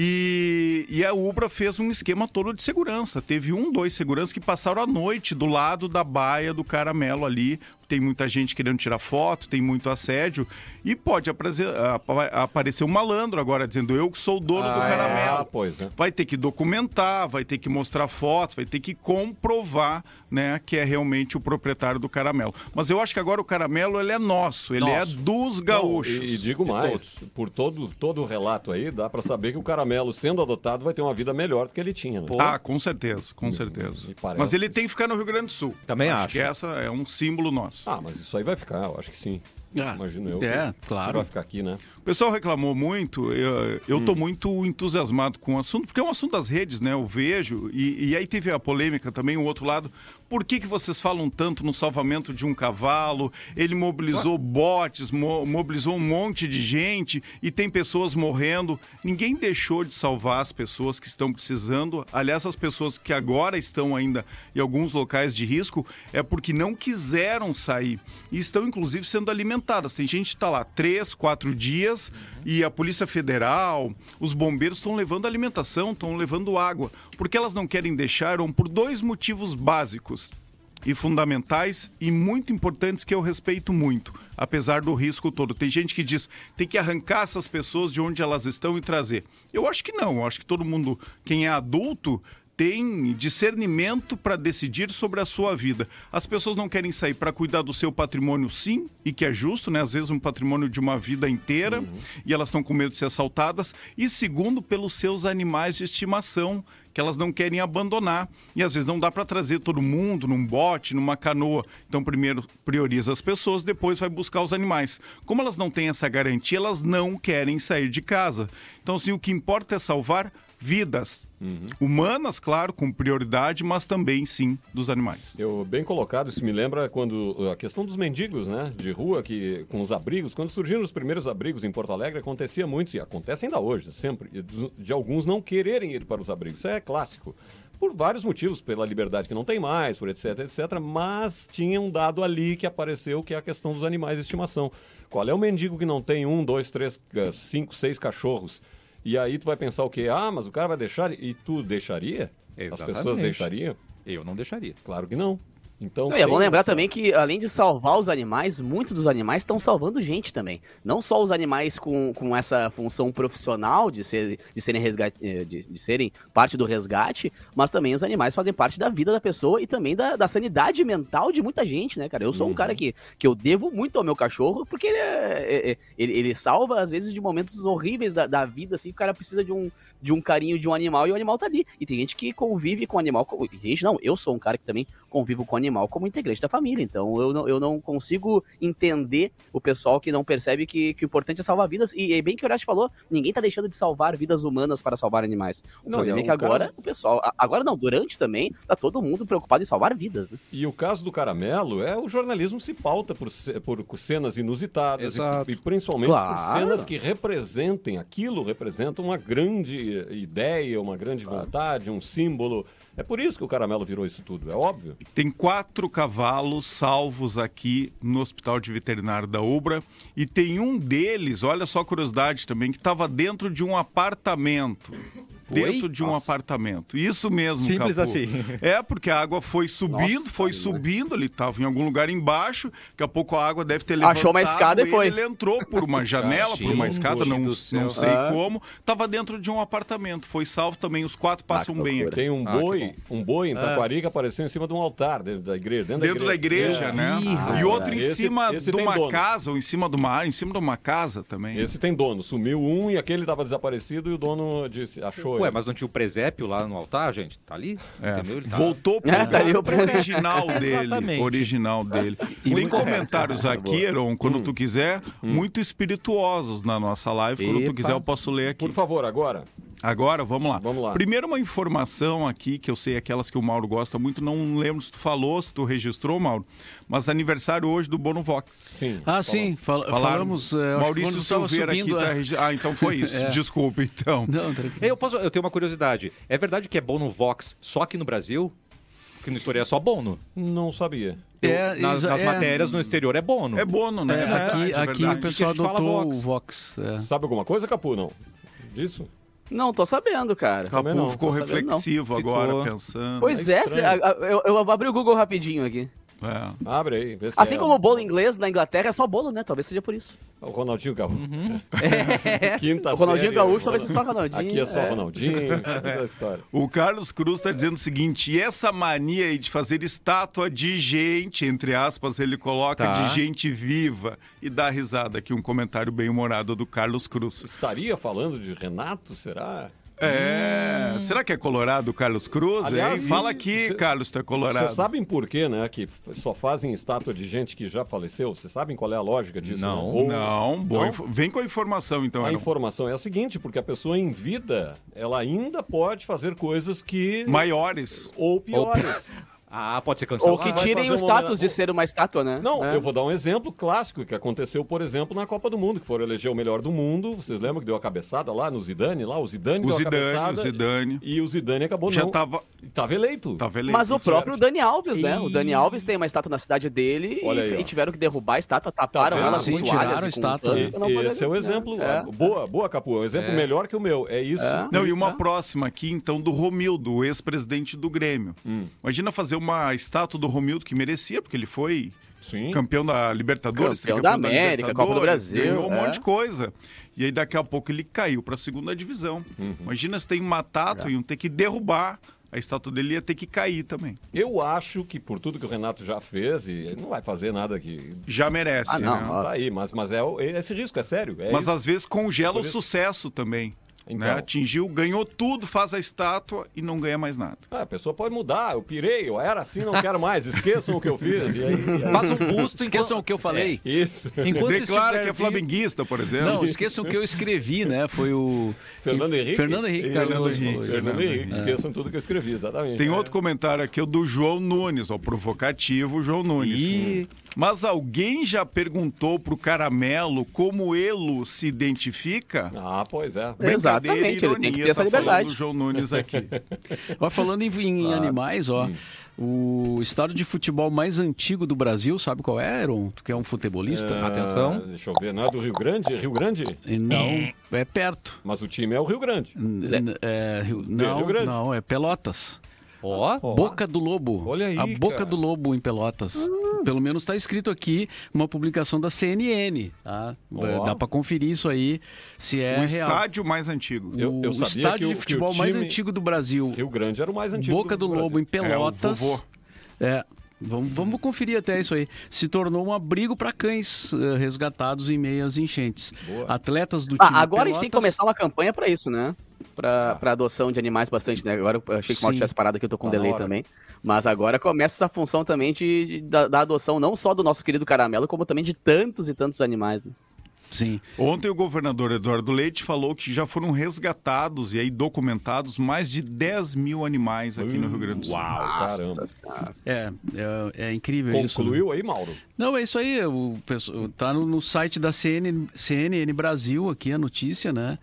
[SPEAKER 5] E a Ubra fez um esquema todo de segurança. Teve 2 seguranças que passaram a noite do lado da baia do Caramelo ali. Tem muita gente querendo tirar foto, tem muito assédio. E pode aparecer um malandro agora dizendo: eu que sou o dono do Caramelo. Vai ter que documentar, vai ter que mostrar fotos, vai ter que comprovar, né, que é realmente o proprietário do Caramelo. Mas eu acho que agora o Caramelo ele é nosso, ele é dos gaúchos.
[SPEAKER 1] E digo mais, por todo o relato aí, dá para saber que o Caramelo, sendo adotado, vai ter uma vida melhor do que ele tinha. Né?
[SPEAKER 5] Com certeza, com certeza. Mas ele tem que ficar no Rio Grande do Sul.
[SPEAKER 4] Também acho.
[SPEAKER 5] Que essa é um símbolo nosso.
[SPEAKER 1] Mas isso aí vai ficar, eu acho que sim. Imagino eu.
[SPEAKER 5] Claro.
[SPEAKER 1] Vai ficar aqui, né?
[SPEAKER 5] O pessoal reclamou muito, eu tô muito entusiasmado com o assunto, porque é um assunto das redes, né? Eu vejo, e aí teve a polêmica também, o outro lado. Por que vocês falam tanto no salvamento de um cavalo? Ele mobilizou botes, mobilizou um monte de gente e tem pessoas morrendo. Ninguém deixou de salvar as pessoas que estão precisando. Aliás, as pessoas que agora estão ainda em alguns locais de risco é porque não quiseram sair. E estão, inclusive, sendo alimentadas. Tem gente que está lá 3, 4 dias e a Polícia Federal, os bombeiros estão levando alimentação, estão levando água. Porque elas não querem deixar, por 2 motivos básicos e fundamentais e muito importantes que eu respeito muito, apesar do risco todo. Tem gente que diz, tem que arrancar essas pessoas de onde elas estão e trazer. Eu acho que não, eu acho que todo mundo, quem é adulto, tem discernimento para decidir sobre a sua vida. As pessoas não querem sair para cuidar do seu patrimônio, sim, e que é justo, né? Às vezes um patrimônio de uma vida inteira, e elas estão com medo de ser assaltadas. E segundo, pelos seus animais de estimação, que elas não querem abandonar. E às vezes não dá para trazer todo mundo num bote, numa canoa. Então primeiro prioriza as pessoas, depois vai buscar os animais. Como elas não têm essa garantia, elas não querem sair de casa. Então assim, o que importa é salvar vidas humanas, claro, com prioridade, mas também, sim, dos animais.
[SPEAKER 1] Bem colocado, isso me lembra quando a questão dos mendigos, né, de rua, que com os abrigos, quando surgiram os primeiros abrigos em Porto Alegre, acontecia muito, e acontece ainda hoje, sempre, de alguns não quererem ir para os abrigos. Isso é clássico. Por vários motivos, pela liberdade que não tem mais, por etc, etc, mas tinha um dado ali que apareceu, que é a questão dos animais de estimação. Qual é o mendigo que não tem 1, 2, 3, 5, 6 cachorros? E aí tu vai pensar o quê? Ah, mas o cara vai deixar... E tu deixaria?
[SPEAKER 4] Exatamente.
[SPEAKER 1] As pessoas deixariam?
[SPEAKER 4] Eu não deixaria.
[SPEAKER 1] Claro que não. Então,
[SPEAKER 2] é bom lembrar também que, além de salvar os animais, muitos dos animais estão salvando gente também. Não só os animais com essa função profissional de serem parte do resgate, mas também os animais fazem parte da vida da pessoa e também da sanidade mental de muita gente, né, cara? Eu sou um cara que eu devo muito ao meu cachorro, porque ele salva, às vezes, de momentos horríveis da vida, assim, que o cara precisa de um carinho de um animal e o animal tá ali. E tem gente que convive com o animal... eu sou um cara que também convivo com o animal como integrante da família, então eu não consigo entender o pessoal que não percebe que o importante é salvar vidas, e bem que o Horácio falou, ninguém tá deixando de salvar vidas humanas para salvar animais. O problema é que agora o pessoal, durante também, tá todo mundo preocupado em salvar vidas, né?
[SPEAKER 1] E o caso do Caramelo o jornalismo se pauta por cenas inusitadas e principalmente por cenas que representam uma grande ideia, uma grande vontade, um símbolo. É por isso que o Caramelo virou isso tudo, é óbvio.
[SPEAKER 5] Tem 4 cavalos salvos aqui no Hospital de Veterinário da Ubra e tem um deles, olha só a curiosidade também, que estava dentro de um apartamento. Dentro de um apartamento. Isso mesmo,
[SPEAKER 4] simples
[SPEAKER 5] Capu.
[SPEAKER 4] Assim.
[SPEAKER 5] Porque a água foi subindo, ele estava em algum lugar embaixo, daqui a pouco a água deve ter levantado.
[SPEAKER 2] Achou uma escada e foi.
[SPEAKER 5] Ele entrou por uma janela, por uma escada, não sei como, estava dentro de um apartamento, foi salvo também, os 4 passam bem aqui.
[SPEAKER 1] Tem um boi em Taquari que apareceu em cima de um altar dentro da igreja.
[SPEAKER 5] Dentro da igreja, né? E outro em cima de uma casa, ou em cima de uma casa também.
[SPEAKER 1] Esse tem dono, sumiu um e aquele estava desaparecido e o dono achou.
[SPEAKER 4] Ué, mas não tinha o presépio lá no altar, gente? Tá ali? Entendeu? Ele tá...
[SPEAKER 5] Voltou pro original dele. E tem comentários aqui, Heron, quando tu quiser, muito espirituosos na nossa live. Quando tu quiser, eu posso ler aqui.
[SPEAKER 1] Por favor, agora.
[SPEAKER 5] Agora, vamos lá. Primeiro uma informação aqui, que eu sei aquelas que o Mauro gosta muito, não lembro se tu falou, se tu registrou, Mauro, mas aniversário hoje do Bono Vox.
[SPEAKER 3] Sim. Sim, falamos.
[SPEAKER 5] Maurício Silveira
[SPEAKER 3] subindo,
[SPEAKER 5] aqui tá então foi isso. Desculpa, então.
[SPEAKER 4] Não, eu tenho uma curiosidade. É verdade que é Bono Vox só aqui no Brasil? Porque no exterior é só Bono?
[SPEAKER 1] Não sabia.
[SPEAKER 4] Nas matérias no exterior é Bono.
[SPEAKER 5] É Bono, né?
[SPEAKER 3] Aqui o pessoal adotou o Vox.
[SPEAKER 1] Sabe alguma coisa, Capu, não? Disso?
[SPEAKER 2] Não, tô sabendo, cara.
[SPEAKER 5] Capu ficou reflexivo agora, pensando.
[SPEAKER 2] Pois eu abri o Google rapidinho aqui.
[SPEAKER 1] Abre aí. Vê se
[SPEAKER 2] assim como o bolo inglês na Inglaterra é só bolo, né? Talvez seja por isso.
[SPEAKER 1] O Ronaldinho Gaúcho. Quinta
[SPEAKER 2] o Ronaldinho
[SPEAKER 1] série,
[SPEAKER 2] Gaúcho talvez seja só Ronaldinho.
[SPEAKER 1] Aqui é só Ronaldinho. Toda a história.
[SPEAKER 5] O Carlos Cruz está dizendo o seguinte, e essa mania aí de fazer estátua de gente, entre aspas, ele coloca de gente viva e dá risada aqui, um comentário bem humorado do Carlos Cruz.
[SPEAKER 1] Estaria falando de Renato, será?
[SPEAKER 5] Será que é colorado o Carlos Cruz?
[SPEAKER 1] Aliás,
[SPEAKER 5] fala aqui, Carlos, tu é colorado.
[SPEAKER 1] Vocês sabem por quê, né, que só fazem estátua de gente que já faleceu? Vocês sabem qual é a lógica disso?
[SPEAKER 5] Não. Vem com a informação, então.
[SPEAKER 1] A informação é a seguinte, porque a pessoa em vida, ela ainda pode fazer coisas que...
[SPEAKER 5] maiores.
[SPEAKER 1] Ou piores.
[SPEAKER 4] Pode ser cancelado.
[SPEAKER 2] Ou que tirem o status de ser uma estátua, né?
[SPEAKER 1] Não, eu vou dar um exemplo clássico que aconteceu, por exemplo, na Copa do Mundo, que foram eleger o melhor do mundo. Vocês lembram que deu a cabeçada lá no Zidane? O Zidane deu a cabeçada. E o Zidane acabou Tava eleito.
[SPEAKER 2] Mas o próprio Dani Alves, né? O Dani Alves tem uma estátua na cidade dele e tiveram que derrubar a estátua, taparam ela com
[SPEAKER 3] tiraram a estátua.
[SPEAKER 1] Esse é o exemplo. Boa, Capu. É um exemplo melhor que o meu. É isso.
[SPEAKER 5] Não, e uma próxima aqui, então, do Romildo, o ex-presidente do Grêmio. Imagina fazer uma estátua do Romildo que merecia, porque ele foi campeão da Libertadores,
[SPEAKER 2] campeão da América, Copa do Brasil,
[SPEAKER 5] ganhou um monte de coisa. E aí daqui a pouco ele caiu para a segunda divisão. Imagina se tem uma estátua e iam ter que derrubar. A estátua dele ia ter que cair também.
[SPEAKER 1] Eu acho que por tudo que o Renato já fez, e ele não vai fazer nada que...
[SPEAKER 5] Já merece,
[SPEAKER 1] né? Tá aí, mas esse risco é sério.
[SPEAKER 5] Mas às vezes congela o sucesso também. Então, né? Atingiu, ganhou tudo, faz a estátua e não ganha mais nada.
[SPEAKER 1] A pessoa pode mudar, eu pirei, eu era assim, não quero mais, esqueçam o que eu fiz. E aí
[SPEAKER 3] faz um busto, esqueçam o que eu falei.
[SPEAKER 1] Isso.
[SPEAKER 5] Enquanto declara que é flamenguista, por exemplo.
[SPEAKER 3] Não, esqueçam o que eu escrevi, né? Foi o...
[SPEAKER 1] Fernando Henrique.
[SPEAKER 3] Fernando Henrique.
[SPEAKER 1] Fernando Henrique, esqueçam tudo que eu escrevi, exatamente.
[SPEAKER 5] Tem outro comentário aqui, o do João Nunes, ó, provocativo João Nunes. Mas alguém já perguntou pro Caramelo como ele se identifica?
[SPEAKER 1] Ah, pois é.
[SPEAKER 2] Exatamente, ele tem que ter essa liberdade.
[SPEAKER 5] Do João Nunes aqui.
[SPEAKER 3] Ó, falando em animais, ó, o estádio de futebol mais antigo do Brasil, sabe qual é, Aaron? Tu que é um futebolista?
[SPEAKER 4] Atenção.
[SPEAKER 1] Deixa eu ver, não é do Rio Grande? Rio Grande?
[SPEAKER 3] Não, é perto.
[SPEAKER 1] Mas o time é o Rio Grande.
[SPEAKER 3] Rio Grande. Não, é Pelotas. Boca do Lobo.
[SPEAKER 1] Olha aí,
[SPEAKER 3] a Boca do Lobo em Pelotas. Pelo menos está escrito aqui uma publicação da CNN. Tá? Dá para conferir isso aí, se é
[SPEAKER 5] o
[SPEAKER 3] real.
[SPEAKER 5] Estádio mais antigo.
[SPEAKER 3] O estádio de futebol mais antigo do Brasil.
[SPEAKER 1] Rio Grande era o mais antigo.
[SPEAKER 3] Boca do Lobo em Pelotas. Vamos conferir até isso aí. Se tornou um abrigo para cães resgatados em meio às enchentes.
[SPEAKER 1] Boa.
[SPEAKER 3] Atletas do time
[SPEAKER 2] agora
[SPEAKER 3] Pelotas...
[SPEAKER 2] a gente tem que começar uma campanha para isso, né? Para adoção de animais bastante, né? Agora eu achei que o Mauro tivesse parado aqui, eu tô com delay também. Mas agora começa essa função também da adoção, não só do nosso querido Caramelo, como também de tantos e tantos animais, né?
[SPEAKER 3] Sim.
[SPEAKER 5] Ontem o governador Eduardo Leite falou que já foram resgatados e aí documentados mais de 10 mil animais aqui no Rio Grande do Sul.
[SPEAKER 1] Uau, caramba.
[SPEAKER 3] É incrível isso.
[SPEAKER 1] Concluiu aí, Mauro?
[SPEAKER 3] Não, é isso aí. Tá no site da CNN Brasil aqui a notícia, né?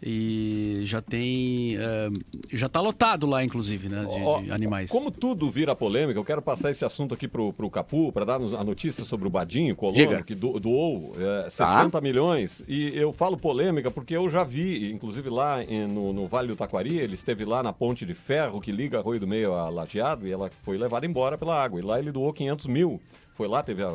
[SPEAKER 3] E já tem... já tá lotado lá, inclusive, né? De animais.
[SPEAKER 1] Como tudo vira polêmica, eu quero passar esse assunto aqui pro Capu, para dar a notícia sobre o Badinho Colono, que doou 60 milhões. E eu falo polêmica porque eu já vi, inclusive lá no Vale do Taquari, ele esteve lá na ponte de ferro que liga Arroio do Meio a Lajeado e ela foi levada embora pela água. E lá ele doou 500 mil. Foi lá, teve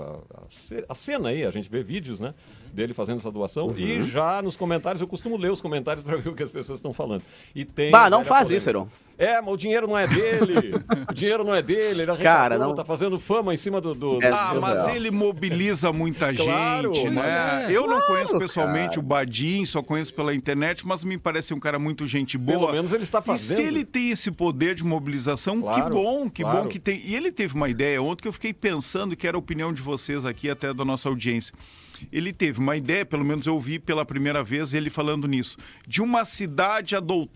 [SPEAKER 1] a cena aí, a gente vê vídeos, né? Dele fazendo essa doação. E já nos comentários, eu costumo ler os comentários para ver o que as pessoas estão falando. E tem...
[SPEAKER 2] não faz isso, Heron.
[SPEAKER 1] Mas o dinheiro não é dele. O dinheiro não é dele. Ele arrecadou, tá fazendo fama em cima do...
[SPEAKER 5] mas ele mobiliza muita gente, né? Eu não conheço pessoalmente o Badinho, só conheço pela internet, mas me parece um cara muito gente boa.
[SPEAKER 1] Pelo menos ele está fazendo.
[SPEAKER 5] E se ele tem esse poder de mobilização, que bom que tem. E ele teve uma ideia ontem que eu fiquei pensando, que era a opinião de vocês aqui, até da nossa audiência. Ele teve uma ideia, pelo menos eu ouvi pela primeira vez ele falando nisso, de uma cidade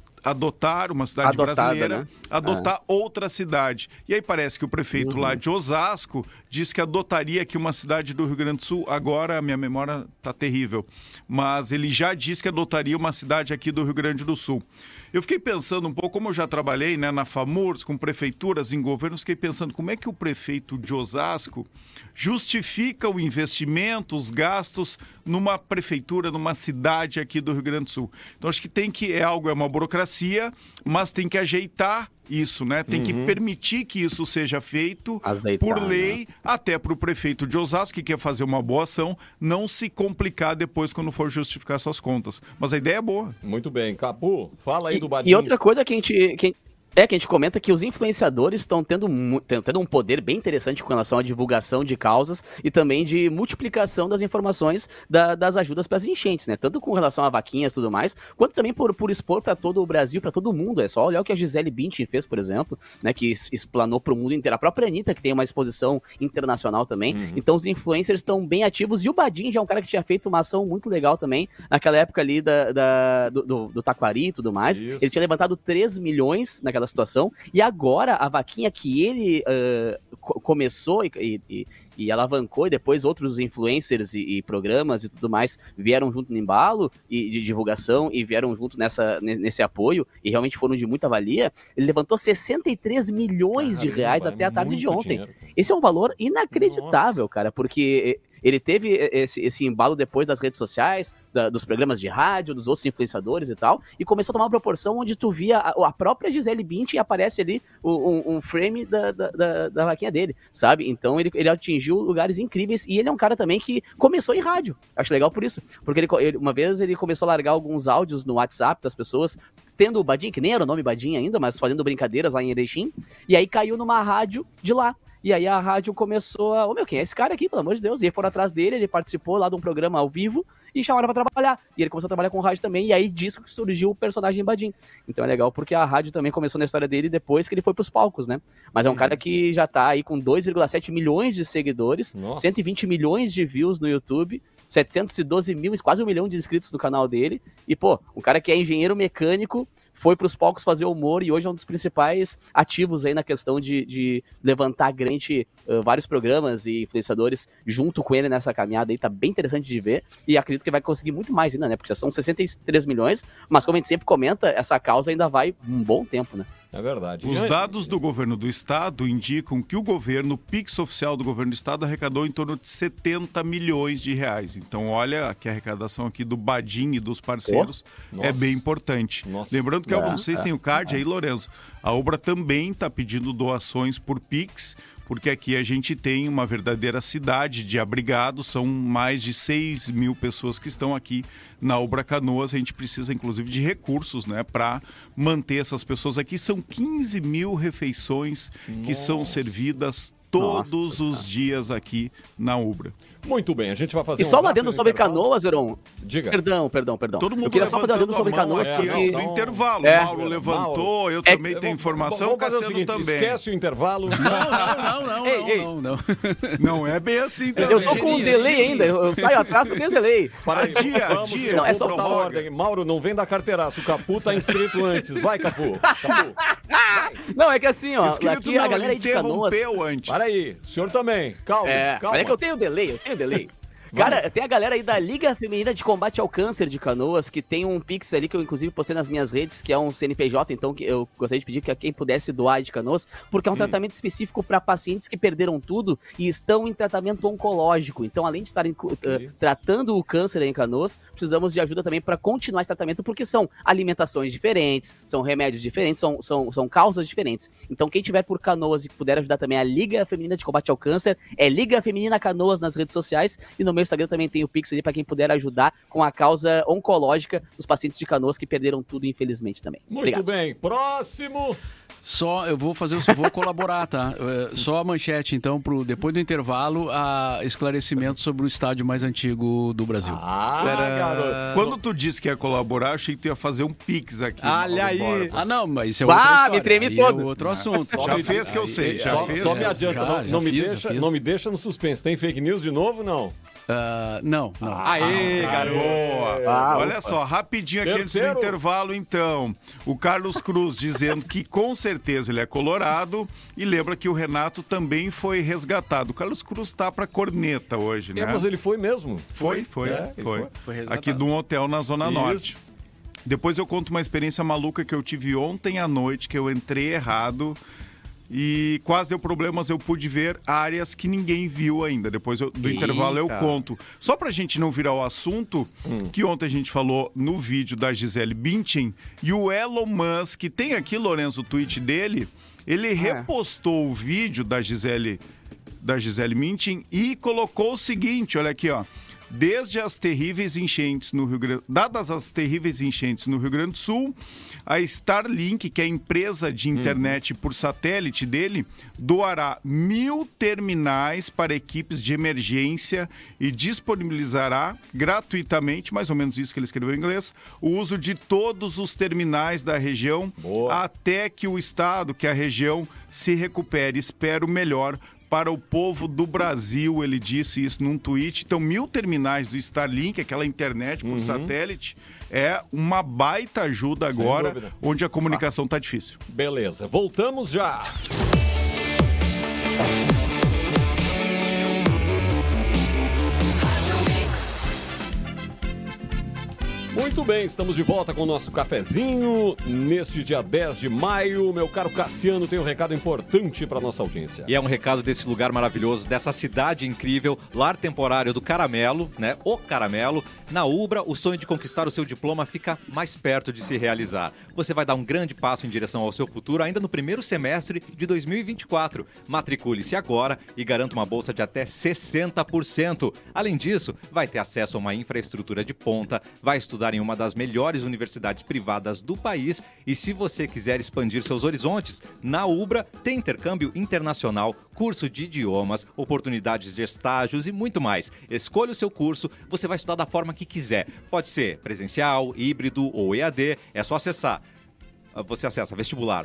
[SPEAKER 5] adotar, uma cidade brasileira, né? Adotar outra cidade. E aí parece que o prefeito lá de Osasco disse que adotaria aqui uma cidade do Rio Grande do Sul. Agora a minha memória tá terrível, mas ele já disse que adotaria uma cidade aqui do Rio Grande do Sul. Eu fiquei pensando um pouco, como eu já trabalhei, né, na FAMURS, com prefeituras em governos, fiquei pensando como é que o prefeito de Osasco justifica o investimento, os gastos numa prefeitura, numa cidade aqui do Rio Grande do Sul. Então acho que é uma burocracia, mas tem que ajeitar isso, né? Tem que permitir que isso seja feito por lei, né? Até para o prefeito de Osasco, que quer fazer uma boa ação, não se complicar depois quando for justificar suas contas. Mas a ideia é boa.
[SPEAKER 1] Muito bem. Capu, fala aí do Badinho.
[SPEAKER 2] E outra coisa que a gente comenta que os influenciadores estão tendo um poder bem interessante com relação à divulgação de causas e também de multiplicação das informações das ajudas para as enchentes, né? Tanto com relação a vaquinhas e tudo mais, quanto também por expor para todo o Brasil, para todo mundo. É só olhar o que a Gisele Bündchen fez, por exemplo, né? Que explanou para o mundo inteiro. A própria Anitta, que tem uma exposição internacional também. Então os influencers estão bem ativos. E o Badinho já é um cara que tinha feito uma ação muito legal também, naquela época ali do Taquari e tudo mais. Isso. Ele tinha levantado 3 milhões naquela situação, e agora a vaquinha que ele começou e alavancou, e depois outros influencers e programas e tudo mais vieram junto no embalo e de divulgação e vieram junto nesse apoio e realmente foram de muita valia. Ele levantou 63 milhões de reais até a tarde de ontem. Dinheiro. Esse é um valor inacreditável, cara, porque ele teve esse embalo depois das redes sociais, dos programas de rádio, dos outros influenciadores e tal, e começou a tomar uma proporção onde tu via a própria Gisele Bündchen e aparece ali um frame da vaquinha dele, sabe? Então ele atingiu lugares incríveis, e ele é um cara também que começou em rádio. Acho legal por isso, porque uma vez ele começou a largar alguns áudios no WhatsApp das pessoas, tendo o Badinho, que nem era o nome Badinho ainda, mas fazendo brincadeiras lá em Erechim, e aí caiu numa rádio de lá. E aí a rádio começou a... quem é esse cara aqui, pelo amor de Deus? E aí foram atrás dele, ele participou lá de um programa ao vivo e chamaram pra trabalhar. E ele começou a trabalhar com rádio também, e aí disso que surgiu o personagem Badim. Então é legal porque a rádio também começou na história dele depois que ele foi pros palcos, né? Mas é um cara que já tá aí com 2,7 milhões de seguidores, 120 milhões de views no YouTube, 712 mil, quase 1 milhão de inscritos no canal dele. E, pô, um cara que é engenheiro mecânico, foi pros palcos fazer humor e hoje é um dos principais ativos aí na questão de levantar grande vários programas e influenciadores junto com ele nessa caminhada aí, tá bem interessante de ver e acredito que vai conseguir muito mais ainda, né, porque já são 63 milhões, mas como a gente sempre comenta, essa causa ainda vai um bom tempo, né.
[SPEAKER 1] É verdade.
[SPEAKER 5] Os dados do governo do estado indicam que o Pix oficial do governo do estado arrecadou em torno de 70 milhões de reais. Então, olha que a arrecadação aqui do Badim e dos parceiros é bem importante. Lembrando que vocês têm o card aí, Lorenzo. A Ubra também está pedindo doações por Pix, porque aqui a gente tem uma verdadeira cidade de abrigados, são mais de 6 mil pessoas que estão aqui na Ubra Canoas. A gente precisa, inclusive, de recursos, né, para manter essas pessoas aqui. São 15 mil refeições que são servidas todos os dias aqui na Ubra.
[SPEAKER 1] Muito bem, a gente vai fazer
[SPEAKER 2] e só um adendo sobre Canoas, Heron.
[SPEAKER 1] Diga.
[SPEAKER 2] Perdão.
[SPEAKER 5] Todo mundo
[SPEAKER 2] eu queria só fazer um adendo sobre Canoas.
[SPEAKER 5] Aqui antes do intervalo. Mauro levantou, eu também tenho informação, Cassiano também.
[SPEAKER 1] Esquece o intervalo.
[SPEAKER 3] Não.
[SPEAKER 5] Não é bem assim também.
[SPEAKER 2] Eu tô com um delay ainda, eu saio atrás porque tem delay.
[SPEAKER 1] Para aí,
[SPEAKER 5] dia.
[SPEAKER 1] Não, é só botar ordem. Mauro, não vem da carteiraça, o Capu tá inscrito antes. Vai, Capu.
[SPEAKER 2] Não, é que assim, ó,
[SPEAKER 5] inscrito
[SPEAKER 2] aqui a galera aí de Canoas...
[SPEAKER 5] antes.
[SPEAKER 1] Para aí, o senhor também. Calma.
[SPEAKER 2] Mas é que eu tenho delay. Cara, tem a galera aí da Liga Feminina de Combate ao Câncer de Canoas, que tem um Pix ali que eu inclusive postei nas minhas redes, que é um CNPJ, então que eu gostaria de pedir que quem pudesse doar de Canoas, porque é um tratamento específico para pacientes que perderam tudo e estão em tratamento oncológico. Então, além de estarem tratando o câncer em Canoas, precisamos de ajuda também para continuar esse tratamento, porque são alimentações diferentes, são remédios diferentes, são causas diferentes. Então, quem tiver por Canoas e puder ajudar também a Liga Feminina de Combate ao Câncer, é Liga Feminina Canoas nas redes sociais, e no meu Instagram também tem o Pix ali para quem puder ajudar com a causa oncológica dos pacientes de Canoas que perderam tudo, infelizmente, também.
[SPEAKER 1] Muito bem. Próximo.
[SPEAKER 3] Só, eu vou colaborar, tá? Só a manchete, então, depois do intervalo, esclarecimento sobre o estádio mais antigo do Brasil.
[SPEAKER 1] Garoto.
[SPEAKER 5] Quando tu disse que ia colaborar, achei que tu ia fazer um Pix aqui.
[SPEAKER 4] Olha aí.
[SPEAKER 3] Não, mas isso é outra história.
[SPEAKER 2] Me treme todo.
[SPEAKER 3] É outro assunto.
[SPEAKER 5] Já fez que eu sei.
[SPEAKER 1] Só me adianta. Não me deixa no suspense. Tem fake news de novo, não?
[SPEAKER 3] Não.
[SPEAKER 5] Aê, garoto! Olha só, rapidinho aqui antes do intervalo, então. O Carlos Cruz dizendo que com certeza ele é colorado e lembra que o Renato também foi resgatado. O Carlos Cruz tá pra corneta hoje, né?
[SPEAKER 1] Mas ele foi mesmo.
[SPEAKER 5] Foi.
[SPEAKER 3] Foi
[SPEAKER 5] Aqui de um hotel na Zona Norte. Depois eu conto uma experiência maluca que eu tive ontem à noite, que eu entrei errado e quase deu problemas. Eu pude ver áreas que ninguém viu ainda. Depois do intervalo eu conto. Só pra gente não virar o assunto, que ontem a gente falou no vídeo da Gisele Bündchen, e o Elon Musk, tem aqui, Lorenzo, o tweet dele, ele repostou o vídeo da Gisele Bündchen e colocou o seguinte, olha aqui, ó. Dadas as terríveis enchentes no Rio Grande do Sul, a Starlink, que é a empresa de internet por satélite dele, doará 1.000 terminais para equipes de emergência e disponibilizará gratuitamente, mais ou menos isso que ele escreveu em inglês, o uso de todos os terminais da região até que o estado, que a região se recupere. Espero melhor para o povo do Brasil, ele disse isso num tweet. Então, 1.000 terminais do Starlink, aquela internet por satélite, é uma baita ajuda agora, onde a comunicação está difícil.
[SPEAKER 1] Beleza, voltamos já. Muito bem, estamos de volta com o nosso cafezinho neste dia 10 de maio. Meu caro Cassiano, tem um recado importante para nossa audiência.
[SPEAKER 4] E é um recado desse lugar maravilhoso, dessa cidade incrível, lar temporário do Caramelo, né? O Caramelo. Na Ubra, o sonho de conquistar o seu diploma fica mais perto de se realizar. Você vai dar um grande passo em direção ao seu futuro ainda no primeiro semestre de 2024. Matricule-se agora e garanta uma bolsa de até 60%. Além disso, vai ter acesso a uma infraestrutura de ponta, vai estudar estudar em uma das melhores universidades privadas do país. E se você quiser expandir seus horizontes, na Ubra tem intercâmbio internacional, curso de idiomas, oportunidades de estágios e muito mais. Escolha o seu curso, você vai estudar da forma que quiser. Pode ser presencial, híbrido ou EAD, é só acessar. Você acessa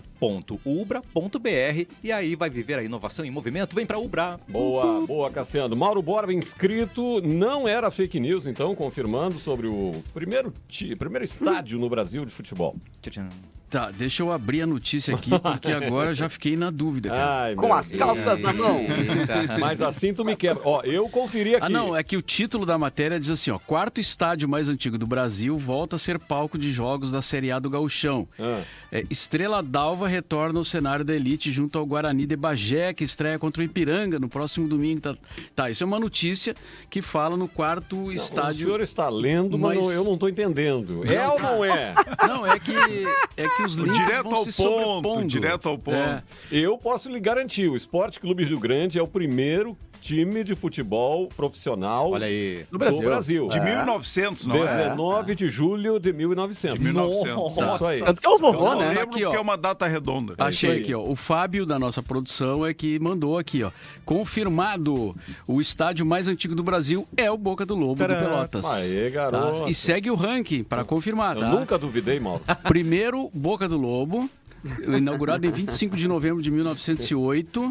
[SPEAKER 4] vestibular.ubra.br e aí vai viver a inovação em movimento. Vem pra Ubra.
[SPEAKER 1] Boa, Cassiano. Mauro Borba, inscrito, não era fake news, então, confirmando sobre o primeiro estádio no Brasil de futebol.
[SPEAKER 4] Tchau.
[SPEAKER 3] Tá, deixa eu abrir a notícia aqui, porque agora já fiquei na dúvida, cara.
[SPEAKER 2] Com as calças na mão.
[SPEAKER 1] Mas assim tu me quebra. Ó, eu conferi aqui.
[SPEAKER 3] Não, é que o título da matéria diz assim, ó, 4º estádio mais antigo do Brasil volta a ser palco de jogos da Série A do Gauchão. Estrela d'Alva retorna ao cenário da elite junto ao Guarani de Bagé, que estreia contra o Ipiranga no próximo domingo. Tá, isso é uma notícia que fala no 4º estádio...
[SPEAKER 1] O senhor está lendo, mas eu não estou entendendo. É ou não é?
[SPEAKER 3] Não, é que os links vão se sobrepondo.
[SPEAKER 5] Direto ao ponto.
[SPEAKER 1] Eu posso lhe garantir, o Esporte Clube Rio Grande é o primeiro time de futebol profissional
[SPEAKER 2] do Brasil.
[SPEAKER 5] De 1900, não
[SPEAKER 1] 19 de julho de 1900.
[SPEAKER 5] De 1900.
[SPEAKER 1] Isso aí.
[SPEAKER 2] Tanto que é o vovô, né?
[SPEAKER 5] Lembro
[SPEAKER 3] Aqui, ó.
[SPEAKER 5] que é uma data redonda.
[SPEAKER 3] Achei aqui, ó. O Fábio, da nossa produção, é que mandou aqui, ó. Confirmado, o estádio mais antigo do Brasil é o Boca do Lobo do Pelotas.
[SPEAKER 1] Aê, garoto.
[SPEAKER 3] Tá? E segue o ranking para confirmar, tá?
[SPEAKER 1] Eu nunca duvidei, Mauro.
[SPEAKER 3] Primeiro, Boca do Lobo, inaugurado em 25 de novembro de 1908.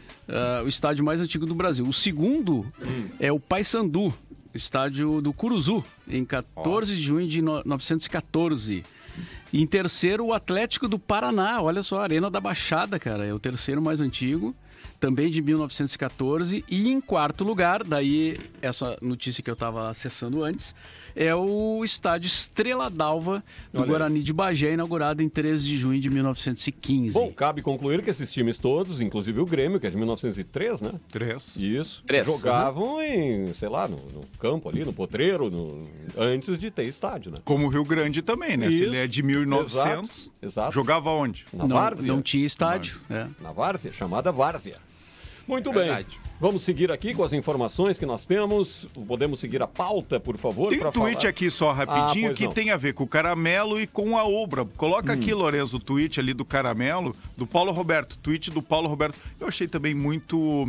[SPEAKER 3] O estádio mais antigo do Brasil. O segundo é o Paysandu, estádio do Curuzu, em 14 de junho de 1914. E em terceiro, o Atlético do Paraná. Olha só, a Arena da Baixada, cara. É o terceiro mais antigo, também de 1914. E em quarto lugar, daí essa notícia que eu estava acessando antes, é o estádio Estrela d'Alva do Guarani de Bagé, inaugurado em 13 de junho de 1915.
[SPEAKER 1] Bom, cabe concluir que esses times todos, inclusive o Grêmio, que é de 1903, né?
[SPEAKER 5] 3.
[SPEAKER 1] Isso. Jogavam em, sei lá, no campo ali, no potreiro, antes de ter estádio, né?
[SPEAKER 5] Como o Rio Grande também, né?
[SPEAKER 1] Isso.
[SPEAKER 5] Se ele é de 1900,
[SPEAKER 1] Exato.
[SPEAKER 5] jogava onde?
[SPEAKER 1] Na Várzea.
[SPEAKER 3] Não tinha estádio.
[SPEAKER 1] Na Várzea, chamada Várzea. Muito bem. Vamos seguir aqui com as informações que nós temos. Podemos seguir a pauta, por favor?
[SPEAKER 5] Tem um tweet
[SPEAKER 1] falar.
[SPEAKER 5] aqui só rapidinho que tem a ver com o Caramelo e com a Ubra. Coloca aqui, Lourenço, o tweet ali do Caramelo, do Paulo Roberto. Tweet do Paulo Roberto. Eu achei também muito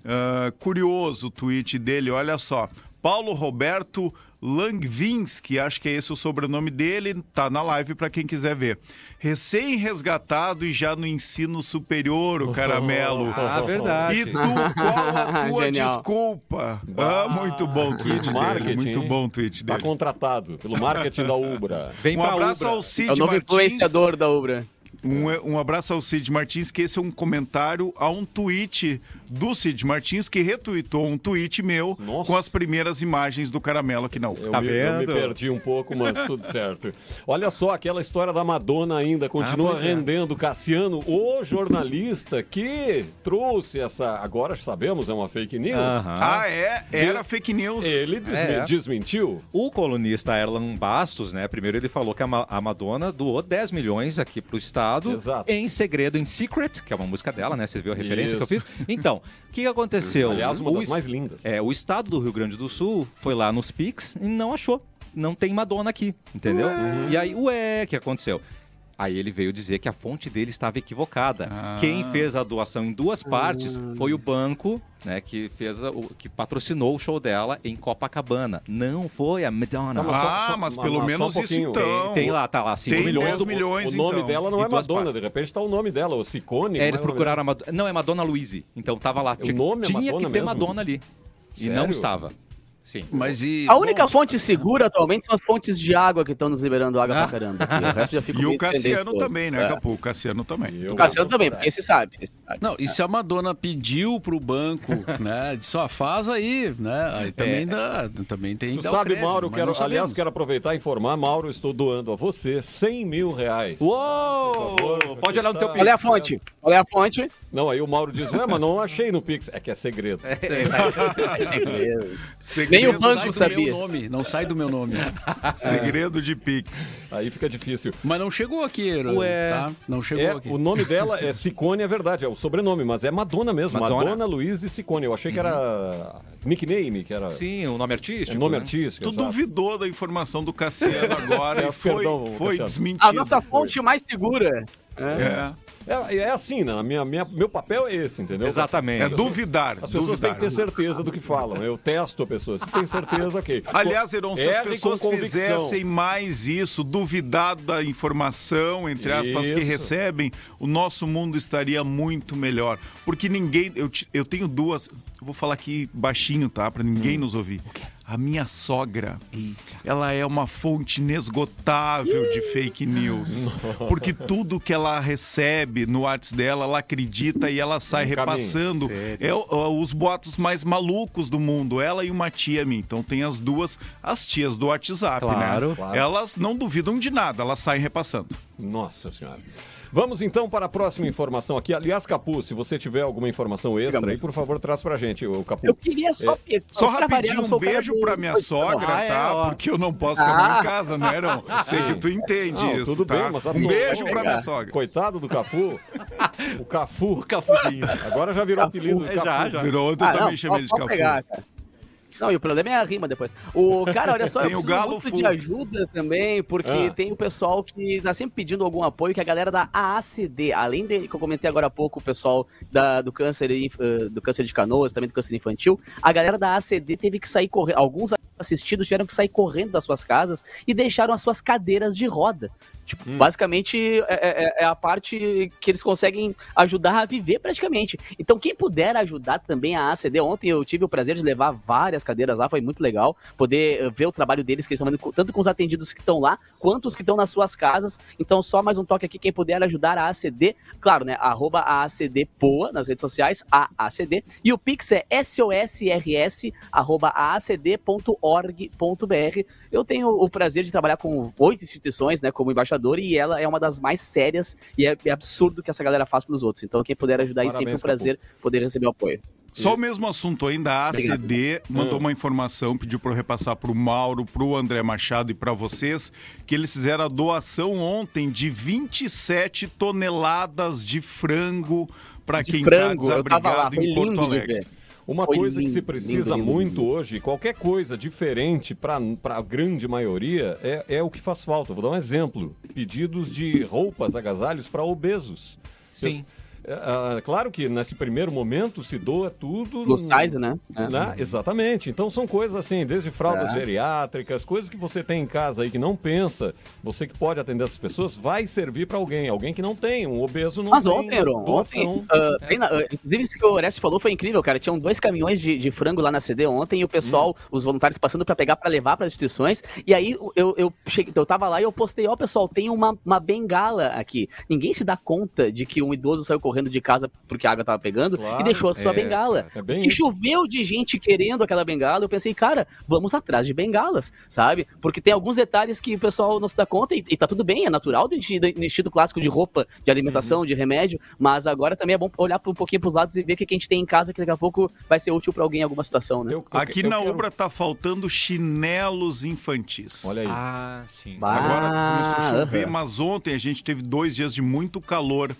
[SPEAKER 5] curioso o tweet dele. Olha só. Paulo Roberto Langvinski, acho que é esse o sobrenome dele, tá na live para quem quiser ver. Recém-resgatado e já no ensino superior, o Caramelo.
[SPEAKER 4] Verdade.
[SPEAKER 5] E tu, qual a tua desculpa? Muito bom o tweet dele, muito bom o tweet dele.
[SPEAKER 1] Tá contratado pelo marketing da Ubra.
[SPEAKER 5] Vem um abraço ao Cid
[SPEAKER 2] Martins. É o novo influenciador da Ubra.
[SPEAKER 5] Um abraço ao Cid Martins, que esse é um comentário a um tweet do Cid Martins, que retweetou um tweet meu com as primeiras imagens do Caramelo aqui na UFRGS.
[SPEAKER 1] Eu me perdi um pouco, mas tudo certo. Olha só, aquela história da Madonna ainda continua rendendo. Cassiano, o jornalista que trouxe essa, agora sabemos, é uma fake news.
[SPEAKER 5] Era fake news.
[SPEAKER 1] Ele desmentiu.
[SPEAKER 4] O colunista Erlan Bastos, né, primeiro ele falou que a Madonna doou 10 milhões aqui pro Estado.
[SPEAKER 1] Exato.
[SPEAKER 4] Em segredo, em Secret, que é uma música dela, né? Você viu a referência que eu fiz? Então, o que aconteceu?
[SPEAKER 1] Aliás, uma das mais lindas.
[SPEAKER 4] O Estado do Rio Grande do Sul foi lá nos Pix e não achou. Não tem Madonna aqui, entendeu? E aí, o que aconteceu? Aí ele veio dizer que a fonte dele estava equivocada. Quem fez a doação em duas partes foi o banco, né, que patrocinou o show dela em Copacabana. Não foi a Madonna.
[SPEAKER 5] Mas pelo menos isso então.
[SPEAKER 4] Tem lá, tá lá, 5 milhões.
[SPEAKER 5] 10 milhões,
[SPEAKER 1] o nome dela não é Madonna,
[SPEAKER 4] partes.
[SPEAKER 1] de repente tá o nome dela, o Ciccone.
[SPEAKER 4] Eles procuraram a Madonna. Não, é Madonna Louise. Então tava lá. Tinha que ter Madonna ali.
[SPEAKER 1] Sério?
[SPEAKER 4] E não estava. Sim.
[SPEAKER 3] Mas
[SPEAKER 2] a única fonte segura atualmente são as fontes de água que estão nos liberando água pra caramba. O resto já fica
[SPEAKER 5] e o Cassiano também, né, Capu? O Cassiano também.
[SPEAKER 2] O Cassiano também, porque esse sabe.
[SPEAKER 3] Não, e se a Madonna pediu pro banco, né, só faz aí, né, aí também tem que dar
[SPEAKER 1] sabe,
[SPEAKER 3] crédito,
[SPEAKER 1] Mauro, quero aproveitar e informar, Mauro, estou doando a você 100 mil reais.
[SPEAKER 4] Uou! Pode olhar no teu Pix.
[SPEAKER 2] Olha a fonte.
[SPEAKER 1] Não, aí o Mauro diz, mas não achei no Pix. É que é segredo.
[SPEAKER 2] Segredo. Nem o banco sabia.
[SPEAKER 3] Não sai do meu nome.
[SPEAKER 5] Segredo de Pix.
[SPEAKER 1] Aí fica difícil.
[SPEAKER 3] Mas não chegou aqui, tá? Não chegou aqui.
[SPEAKER 1] O nome dela é Ciccone, é verdade, é o sobrenome, mas é Madonna mesmo. Madonna Luiz e Ciccone. Eu achei que era nickname, que era...
[SPEAKER 4] Sim, o nome artístico.
[SPEAKER 1] O nome artístico,
[SPEAKER 5] Tu duvidou da informação do Cassiano agora e foi desmentido.
[SPEAKER 2] A nossa fonte mais segura.
[SPEAKER 1] É assim, né? Meu papel é esse, entendeu?
[SPEAKER 5] Exatamente. É duvidar.
[SPEAKER 1] As pessoas têm que ter certeza do que falam. Eu testo a pessoa. Se tem certeza, ok.
[SPEAKER 5] Aliás, Heron, se as pessoas fizessem mais isso, duvidar da informação, entre aspas, que recebem, o nosso mundo estaria muito melhor. Porque ninguém... Eu tenho duas... Eu vou falar aqui baixinho, tá? Pra ninguém nos ouvir. A minha sogra, ela é uma fonte inesgotável de fake news. Porque tudo que ela recebe no WhatsApp dela, ela acredita e ela sai repassando. Os boatos mais malucos do mundo. Ela e uma tia minha. Então tem as tias do WhatsApp, né? Claro. Elas não duvidam de nada, elas saem repassando.
[SPEAKER 1] Nossa Senhora. Vamos então para a próxima informação aqui. Aliás, Capu, se você tiver alguma informação extra aí, por favor, traz pra gente, o Capu.
[SPEAKER 2] Eu queria só
[SPEAKER 5] rapidinho, um beijo pra minha sogra, tá? Porque eu não posso comer em casa, né, Heron? Sei que tu entende isso,
[SPEAKER 1] tudo
[SPEAKER 5] tá?
[SPEAKER 1] bem, mas
[SPEAKER 5] um beijo pra minha sogra.
[SPEAKER 1] Coitado do Cafu. O Cafuzinho. Agora já virou apelido do Cafu.
[SPEAKER 5] Já. Virou, eu também chamei ele de Cafu.
[SPEAKER 2] Pegar, cara. Não, e o problema é a rima depois. Cara, olha só, eu preciso muito de ajuda também, porque tem o pessoal que tá sempre pedindo algum apoio, que é a galera da AACD. Além de que eu comentei agora há pouco, o pessoal do câncer de Canoas, também do câncer infantil, a galera da AACD teve que sair correndo. Alguns assistidos tiveram que sair correndo das suas casas e deixaram as suas cadeiras de roda. Tipo, basicamente é a parte que eles conseguem ajudar a viver praticamente. Então, quem puder ajudar também a AACD, ontem eu tive o prazer de levar várias cadeiras lá, foi muito legal poder ver o trabalho deles, que eles estão fazendo tanto com os atendidos que estão lá, quanto os que estão nas suas casas. Então, só mais um toque aqui, quem puder ajudar a AACD, claro, né, @AACDPoa nas redes sociais, AACD, e o Pix é sosrs@aacd.org.br. Eu tenho o prazer de trabalhar com 8 instituições, né, como embaixador, e ela é uma das mais sérias e é absurdo que essa galera faz pelos outros. Então, quem puder ajudar aí, sempre um prazer poder receber o apoio.
[SPEAKER 5] Só o mesmo assunto ainda, a AACD mandou uma informação, pediu para eu repassar para o Mauro, para o André Machado e para vocês, que eles fizeram a doação ontem de 27 toneladas de frango para quem está desabrigado em Porto Alegre.
[SPEAKER 1] Uma coisa que se precisa muito hoje, qualquer coisa diferente para a grande maioria, é o que faz falta. Vou dar um exemplo. Pedidos de roupas, agasalhos para obesos.
[SPEAKER 4] Sim.
[SPEAKER 1] Claro que nesse primeiro momento se doa tudo...
[SPEAKER 2] No size, né?
[SPEAKER 1] Exatamente. Então são coisas assim, desde fraldas geriátricas, coisas que você tem em casa aí que não pensa, você que pode atender essas pessoas, vai servir para alguém que não tem, um obeso não tem.
[SPEAKER 2] Mas ontem, inclusive isso que o Orestes falou foi incrível, cara. Tinham 2 caminhões de frango lá na CD ontem e o pessoal, os voluntários passando para pegar, para levar para as instituições. E aí eu tava lá e eu postei, pessoal, tem uma bengala aqui. Ninguém se dá conta de que um idoso saiu correndo de casa porque a água tava pegando e deixou a sua bengala. Que choveu de gente querendo aquela bengala. Eu pensei, cara, vamos atrás de bengalas, sabe? Porque tem alguns detalhes que o pessoal não se dá conta e tá tudo bem, é natural do estilo clássico de roupa, de alimentação, de remédio, mas agora também é bom olhar um pouquinho pros lados e ver o que a gente tem em casa que daqui a pouco vai ser útil pra alguém em alguma situação, né?
[SPEAKER 5] Aqui na Ubra tá faltando chinelos infantis.
[SPEAKER 1] Olha aí.
[SPEAKER 4] Sim.
[SPEAKER 5] Agora começou a chover, mas ontem a gente teve 2 dias de muito calor.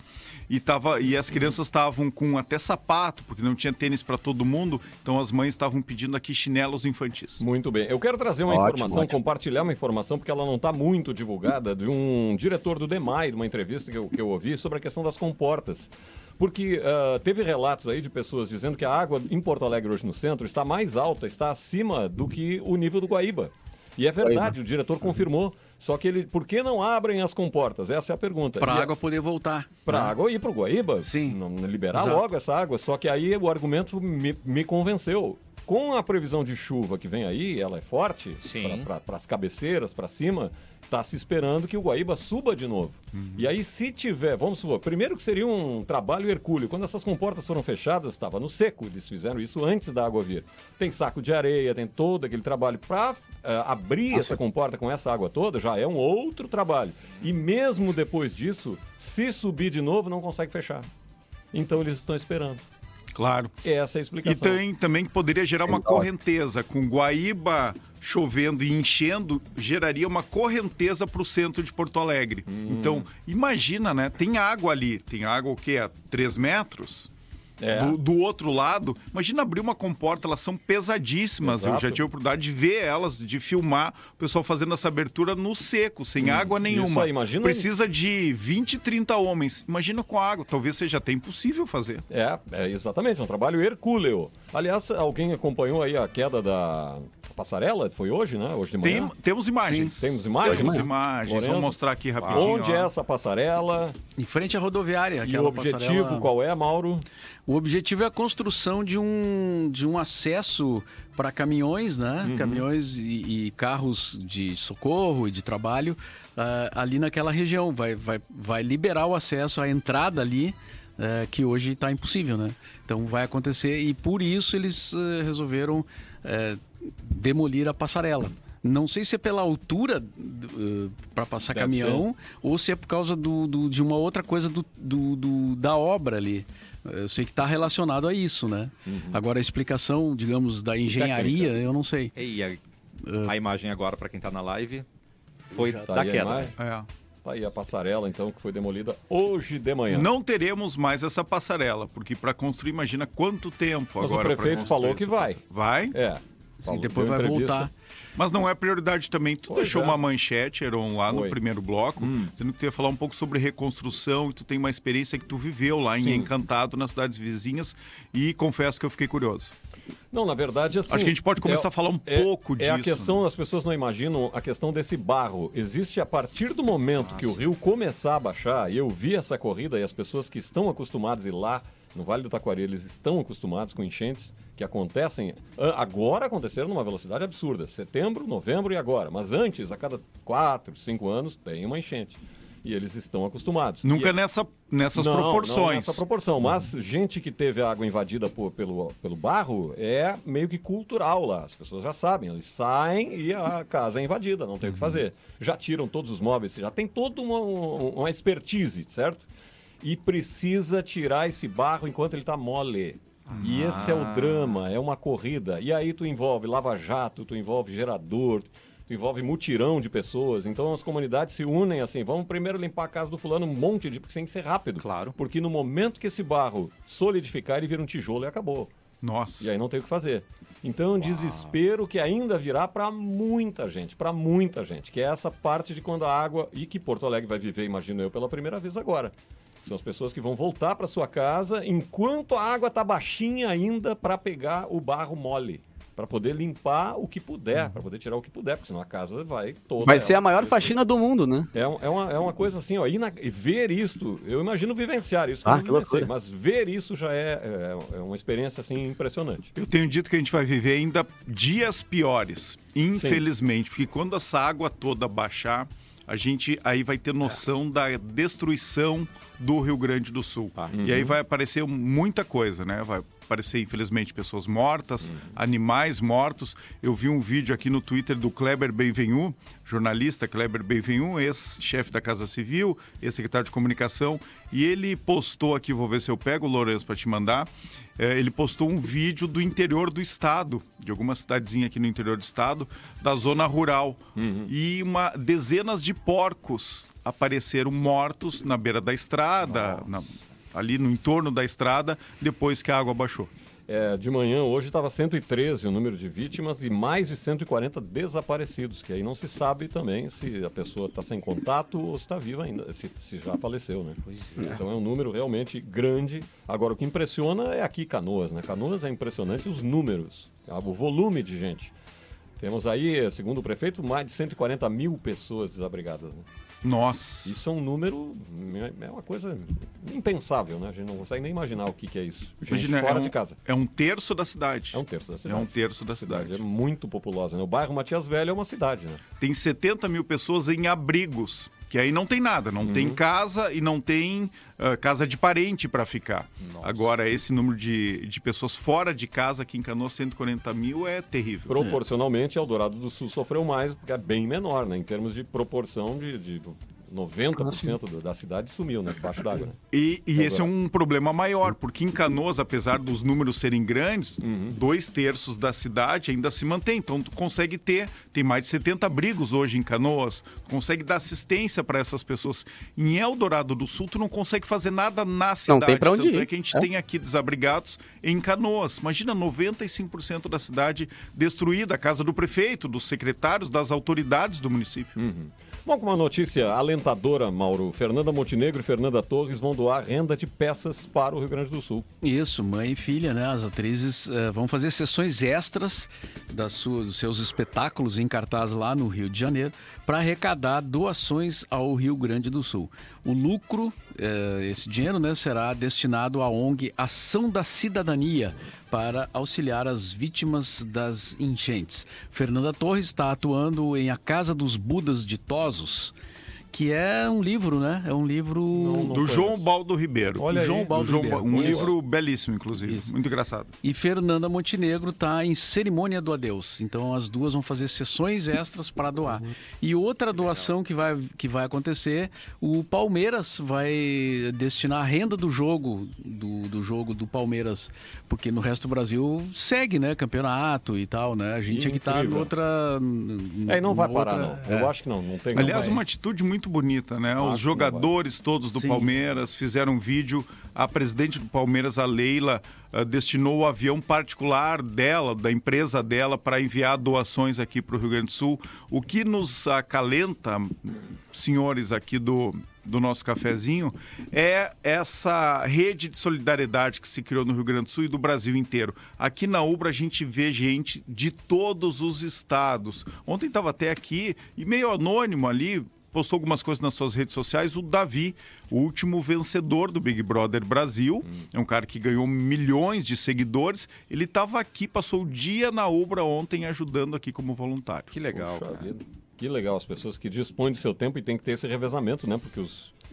[SPEAKER 5] E as crianças estavam com até sapato, porque não tinha tênis para todo mundo, então as mães estavam pedindo aqui chinelos infantis.
[SPEAKER 1] Muito bem. Eu quero trazer uma informação, compartilhar uma informação, porque ela não está muito divulgada, de um diretor do DEMAI, de uma entrevista que eu ouvi sobre a questão das comportas. Porque teve relatos aí de pessoas dizendo que a água em Porto Alegre hoje no centro está mais alta, está acima do que o nível do Guaíba. E é verdade, o diretor confirmou. Só que por que não abrem as comportas? Essa é a pergunta.
[SPEAKER 3] Para a água poder voltar.
[SPEAKER 1] Para a água ir para o Guaíba?
[SPEAKER 3] Sim.
[SPEAKER 1] Não, liberar logo essa água. Só que aí o argumento me convenceu. Com a previsão de chuva que vem aí, ela é forte, para as cabeceiras, para cima, está se esperando que o Guaíba suba de novo. E aí, se tiver, vamos supor, primeiro que seria um trabalho hercúleo. Quando essas comportas foram fechadas, estava no seco. Eles fizeram isso antes da água vir. Tem saco de areia, tem todo aquele trabalho. Para abrir essa comporta com essa água toda, já é um outro trabalho. E mesmo depois disso, se subir de novo, não consegue fechar. Então eles estão esperando.
[SPEAKER 5] Claro.
[SPEAKER 1] Essa é a explicação.
[SPEAKER 5] E também poderia gerar uma correnteza. Com Guaíba chovendo e enchendo, geraria uma correnteza para o centro de Porto Alegre. Então, imagina, né? Tem água ali. Tem água o quê? A 3 metros? Do outro lado, imagina abrir uma comporta, elas são pesadíssimas.
[SPEAKER 1] Exato.
[SPEAKER 5] Eu já tive a oportunidade de ver elas, de filmar o pessoal fazendo essa abertura no seco, sem água nenhuma.
[SPEAKER 1] Isso aí, imagina.
[SPEAKER 5] Precisa de 20, 30 homens. Imagina com água, talvez seja até impossível fazer.
[SPEAKER 1] Exatamente, é um trabalho hercúleo. Aliás, alguém acompanhou aí a queda da passarela? Foi hoje, né? Hoje de manhã?
[SPEAKER 5] Temos imagens.
[SPEAKER 1] Sim. Temos imagens?
[SPEAKER 5] Temos imagens.
[SPEAKER 1] Lorenzo,
[SPEAKER 5] vamos mostrar aqui rapidinho.
[SPEAKER 1] Onde é essa passarela?
[SPEAKER 3] Em frente à rodoviária.
[SPEAKER 1] E o objetivo
[SPEAKER 3] passarela...
[SPEAKER 1] qual é, Mauro?
[SPEAKER 3] O objetivo é a construção de um acesso para caminhões, né? Caminhões e carros de socorro e de trabalho ali naquela região. Vai liberar o acesso à entrada ali, que hoje está impossível, né? Então vai acontecer e por isso eles resolveram demolir a passarela. Não sei se é pela altura para passar
[SPEAKER 1] Deve
[SPEAKER 3] caminhão ou se é por causa de uma outra coisa da obra ali. Eu sei que está relacionado a isso, né? Agora a explicação, digamos, da engenharia,
[SPEAKER 1] técnica.
[SPEAKER 3] Eu não sei.
[SPEAKER 4] E a imagem agora, para quem está na live, foi
[SPEAKER 1] Tá
[SPEAKER 4] da
[SPEAKER 1] aí a
[SPEAKER 4] queda.
[SPEAKER 1] imagem? Tá aí a passarela, então, que foi demolida hoje de manhã.
[SPEAKER 5] Não teremos mais essa passarela, porque para construir, imagina quanto tempo
[SPEAKER 1] Mas
[SPEAKER 5] agora.
[SPEAKER 1] o prefeito falou que vai.
[SPEAKER 5] Vai?
[SPEAKER 3] Sim, depois vai voltar.
[SPEAKER 5] Mas não é prioridade também. Tu deixou uma manchete, Heron, lá no primeiro bloco, dizendo que tu ia falar um pouco sobre reconstrução, e tu tem uma experiência que tu viveu lá em Encantado, nas cidades vizinhas, e confesso que eu fiquei curioso.
[SPEAKER 1] Não, na verdade, assim...
[SPEAKER 5] Acho que a gente pode começar a falar um pouco disso.
[SPEAKER 1] É a questão, as pessoas não imaginam a questão desse barro. Existe a partir do momento que o rio começar a baixar, e eu vi essa corrida, e as pessoas que estão acostumadas a ir lá, no Vale do Taquari, eles estão acostumados com enchentes que acontecem, agora aconteceram numa velocidade absurda, setembro, novembro e agora, mas antes, a cada 4, 5 anos, tem uma enchente. E eles estão acostumados.
[SPEAKER 5] Nunca nessas proporções.
[SPEAKER 1] Não nessa proporção, mas gente que teve a água invadida pelo barro é meio que cultural lá. As pessoas já sabem, eles saem e a casa é invadida, não tem o que fazer. Já tiram todos os móveis, já tem toda uma expertise, certo? E precisa tirar esse barro enquanto ele está mole. E esse é o drama, é uma corrida. E aí tu envolve lava-jato, tu envolve gerador, tu envolve mutirão de pessoas. Então as comunidades se unem assim, vamos primeiro limpar a casa do fulano, um monte de... Porque tem que ser rápido.
[SPEAKER 4] Claro.
[SPEAKER 1] Porque no momento que esse barro solidificar, ele vira um tijolo e acabou.
[SPEAKER 5] Nossa.
[SPEAKER 1] E aí não tem o que fazer. Então é um desespero que ainda virá para muita gente, que é essa parte de quando a água... E que Porto Alegre vai viver, imagino eu, pela primeira vez agora. São as pessoas que vão voltar para sua casa enquanto a água está baixinha ainda para pegar o barro mole. Para poder limpar o que puder, para poder tirar o que puder, porque senão a casa vai toda...
[SPEAKER 2] Vai ser a maior faxina do mundo, né?
[SPEAKER 1] É uma coisa assim, ó, e ver isso, eu imagino vivenciar isso,
[SPEAKER 2] que loucura.
[SPEAKER 1] mas ver isso já é uma experiência assim impressionante.
[SPEAKER 5] Eu tenho dito que a gente vai viver ainda dias piores, infelizmente, porque quando essa água toda baixar, a gente aí vai ter noção da destruição do Rio Grande do Sul. E aí vai aparecer muita coisa, né? Vai aparecer, infelizmente, pessoas mortas, animais mortos. Eu vi um vídeo aqui no Twitter do Kleber Benvenu, jornalista Kleber Benvenu, ex-chefe da Casa Civil, ex-secretário de Comunicação, e ele postou aqui, vou ver se eu pego o Lourenço para te mandar, ele postou um vídeo do interior do estado, de alguma cidadezinha aqui no interior do estado, da zona rural, e dezenas de porcos apareceram mortos na beira da estrada, ali no entorno da estrada, depois que a água baixou.
[SPEAKER 1] De manhã, hoje estava 113 o número de vítimas e mais de 140 desaparecidos, que aí não se sabe também se a pessoa está sem contato ou se está viva ainda, se já faleceu, né? Então é um número realmente grande. Agora, o que impressiona é aqui Canoas, né? Canoas é impressionante os números, o volume de gente. Temos aí, segundo o prefeito, mais de 140 mil pessoas desabrigadas, né?
[SPEAKER 5] Nossa!
[SPEAKER 1] Isso é um número, é uma coisa impensável, né? A gente não consegue nem imaginar o que é isso. Gente fora de casa.
[SPEAKER 5] É um terço da cidade.
[SPEAKER 1] É um terço da cidade.
[SPEAKER 5] É um terço da cidade.
[SPEAKER 1] É muito populosa, né? O bairro Matias Velho é uma cidade, né?
[SPEAKER 5] Tem 70 mil pessoas em abrigos, que aí não tem nada, não tem casa e não tem casa de parente para ficar. Nossa. Agora, esse número de pessoas fora de casa aqui em Canoas, 140 mil, é terrível.
[SPEAKER 1] Proporcionalmente, Eldorado do Sul sofreu mais, porque é bem menor, né? Em termos de proporção 90% da cidade sumiu, né? Debaixo d'água. Né?
[SPEAKER 5] E esse é um problema maior, porque em Canoas, apesar dos números serem grandes, 2/3 da cidade ainda se mantém. Então, tu consegue tem mais de 70 abrigos hoje em Canoas, consegue dar assistência para essas pessoas. Em Eldorado do Sul, tu não consegue fazer nada na cidade.
[SPEAKER 2] Não tem pra onde
[SPEAKER 5] Tanto
[SPEAKER 2] ir.
[SPEAKER 5] é que a gente tem aqui desabrigados em Canoas. Imagina, 95% da cidade destruída, a casa do prefeito, dos secretários, das autoridades do município.
[SPEAKER 1] Bom, com uma notícia alentadora, Mauro, Fernanda Montenegro e Fernanda Torres vão doar renda de peças para o Rio Grande do Sul.
[SPEAKER 3] Isso, mãe e filha, né? As atrizes vão fazer sessões extras dos seus espetáculos em cartaz lá no Rio de Janeiro para arrecadar doações ao Rio Grande do Sul. O lucro, esse dinheiro, né, será destinado à ONG Ação da Cidadania para auxiliar as vítimas das enchentes. Fernanda Torres está atuando em A Casa dos Budas Ditosos, que é um livro, né? É um livro...
[SPEAKER 5] do João Baldo Ribeiro.
[SPEAKER 1] Olha aí,
[SPEAKER 3] João Baldo Ribeiro.
[SPEAKER 5] Um livro belíssimo, inclusive.
[SPEAKER 3] Isso.
[SPEAKER 5] Muito engraçado.
[SPEAKER 3] E Fernanda Montenegro está em Cerimônia do Adeus. Então as duas vão fazer sessões extras para doar. E outra doação que vai acontecer, o Palmeiras vai destinar a renda do jogo, do jogo do Palmeiras, porque no resto do Brasil segue, né? Campeonato e tal, né? A gente aqui está noutra...
[SPEAKER 1] E não vai parar, não. Eu acho que não tem.
[SPEAKER 5] Aliás, uma atitude muito bonita, né? Os jogadores todos do Palmeiras fizeram um vídeo. A presidente do Palmeiras, a Leila, destinou o avião particular dela, da empresa dela, para enviar doações aqui para o Rio Grande do Sul. O que nos acalenta, senhores aqui do nosso cafezinho, é essa rede de solidariedade que se criou no Rio Grande do Sul e do Brasil inteiro. Aqui na Ubra a gente vê gente de todos os estados. Ontem estava até aqui, e meio anônimo ali, postou algumas coisas nas suas redes sociais, o Davi, o último vencedor do Big Brother Brasil, é um cara que ganhou milhões de seguidores, ele estava aqui, passou o dia na Ubra ontem ajudando aqui como voluntário.
[SPEAKER 1] Que legal, cara. Que legal, as pessoas que dispõem do seu tempo e tem que ter esse revezamento, né? Porque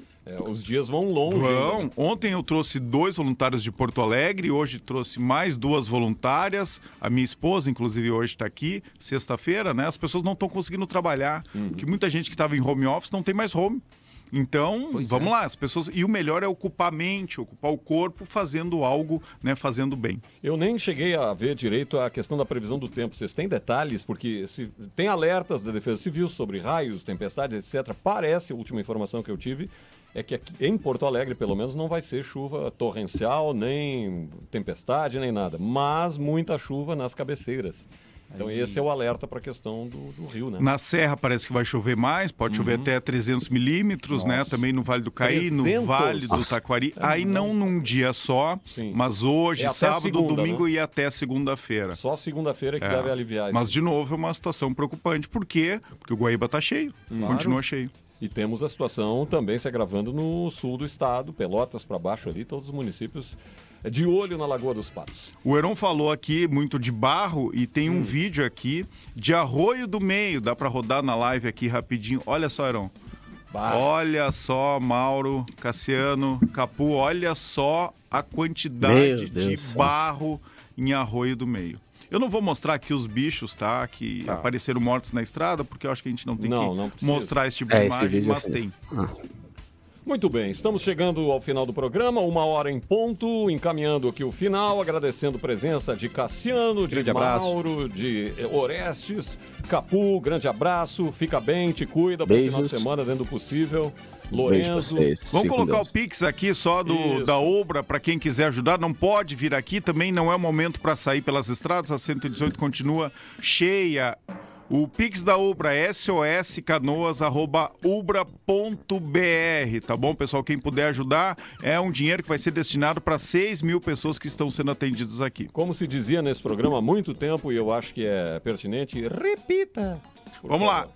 [SPEAKER 1] os dias vão longe.
[SPEAKER 5] Vão. Ontem eu trouxe 2 voluntários de Porto Alegre, hoje trouxe mais 2 voluntárias. A minha esposa, inclusive, hoje está aqui, sexta-feira, né? As pessoas não estão conseguindo trabalhar, porque muita gente que estava em home office não tem mais home. Então, vamos lá, as pessoas... E o melhor é ocupar a mente, ocupar o corpo fazendo algo, né, fazendo bem.
[SPEAKER 1] Eu nem cheguei a ver direito a questão da previsão do tempo. Vocês têm detalhes? Porque tem alertas da Defesa Civil sobre raios, tempestades, etc. Parece, a última informação que eu tive, é que aqui em Porto Alegre, pelo menos, não vai ser chuva torrencial, nem tempestade, nem nada. Mas muita chuva nas cabeceiras. Então esse é o alerta para a questão do rio, né?
[SPEAKER 5] Na Serra parece que vai chover mais, pode chover até 300 milímetros, né? Também no Vale do Caí, 300? No Vale do Taquari. Aí não num dia só, mas hoje, sábado, domingo, né? E até segunda-feira.
[SPEAKER 1] Só segunda-feira que deve aliviar.
[SPEAKER 5] Mas de novo é uma situação preocupante. Por quê? Porque o Guaíba está cheio, continua cheio.
[SPEAKER 1] E temos a situação também se agravando no sul do estado, Pelotas para baixo ali, todos os municípios de olho na Lagoa dos Patos.
[SPEAKER 5] O Heron falou aqui muito de barro e tem um vídeo aqui de Arroio do Meio, dá para rodar na live aqui rapidinho. Olha só, Heron. Olha só, Mauro, Cassiano, Capu, olha só a quantidade de barro em Arroio do Meio. Eu não vou mostrar aqui os bichos, tá? Que apareceram mortos na estrada, porque eu acho que a gente não tem que mostrar esse tipo de imagem, mas tem.
[SPEAKER 1] Muito bem, estamos chegando ao final do programa, 1h em ponto, encaminhando aqui o final, agradecendo a presença de Cassiano, de Mauro, de Orestes, Capu, grande abraço, fica bem, te cuida, bom final de semana dentro do possível. Lorenzo.
[SPEAKER 5] Vamos colocar o Pix aqui só da Ubra para quem quiser ajudar. Não pode vir aqui, também não é o momento para sair pelas estradas. A 118 continua cheia. O Pix da Ubra é soscanoas@ubra.br, tá bom, pessoal? Quem puder ajudar, é um dinheiro que vai ser destinado para 6 mil pessoas que estão sendo atendidas aqui.
[SPEAKER 1] Como se dizia nesse programa há muito tempo, e eu acho que é pertinente, repita.
[SPEAKER 5] Vamos lá,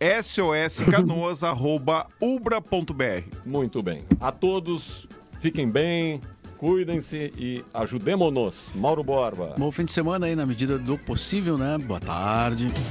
[SPEAKER 5] soscanoas@ubra.br.
[SPEAKER 1] Muito bem. A todos, fiquem bem, cuidem-se e ajudemo-nos. Mauro Borba.
[SPEAKER 3] Bom fim de semana aí, na medida do possível, né? Boa tarde.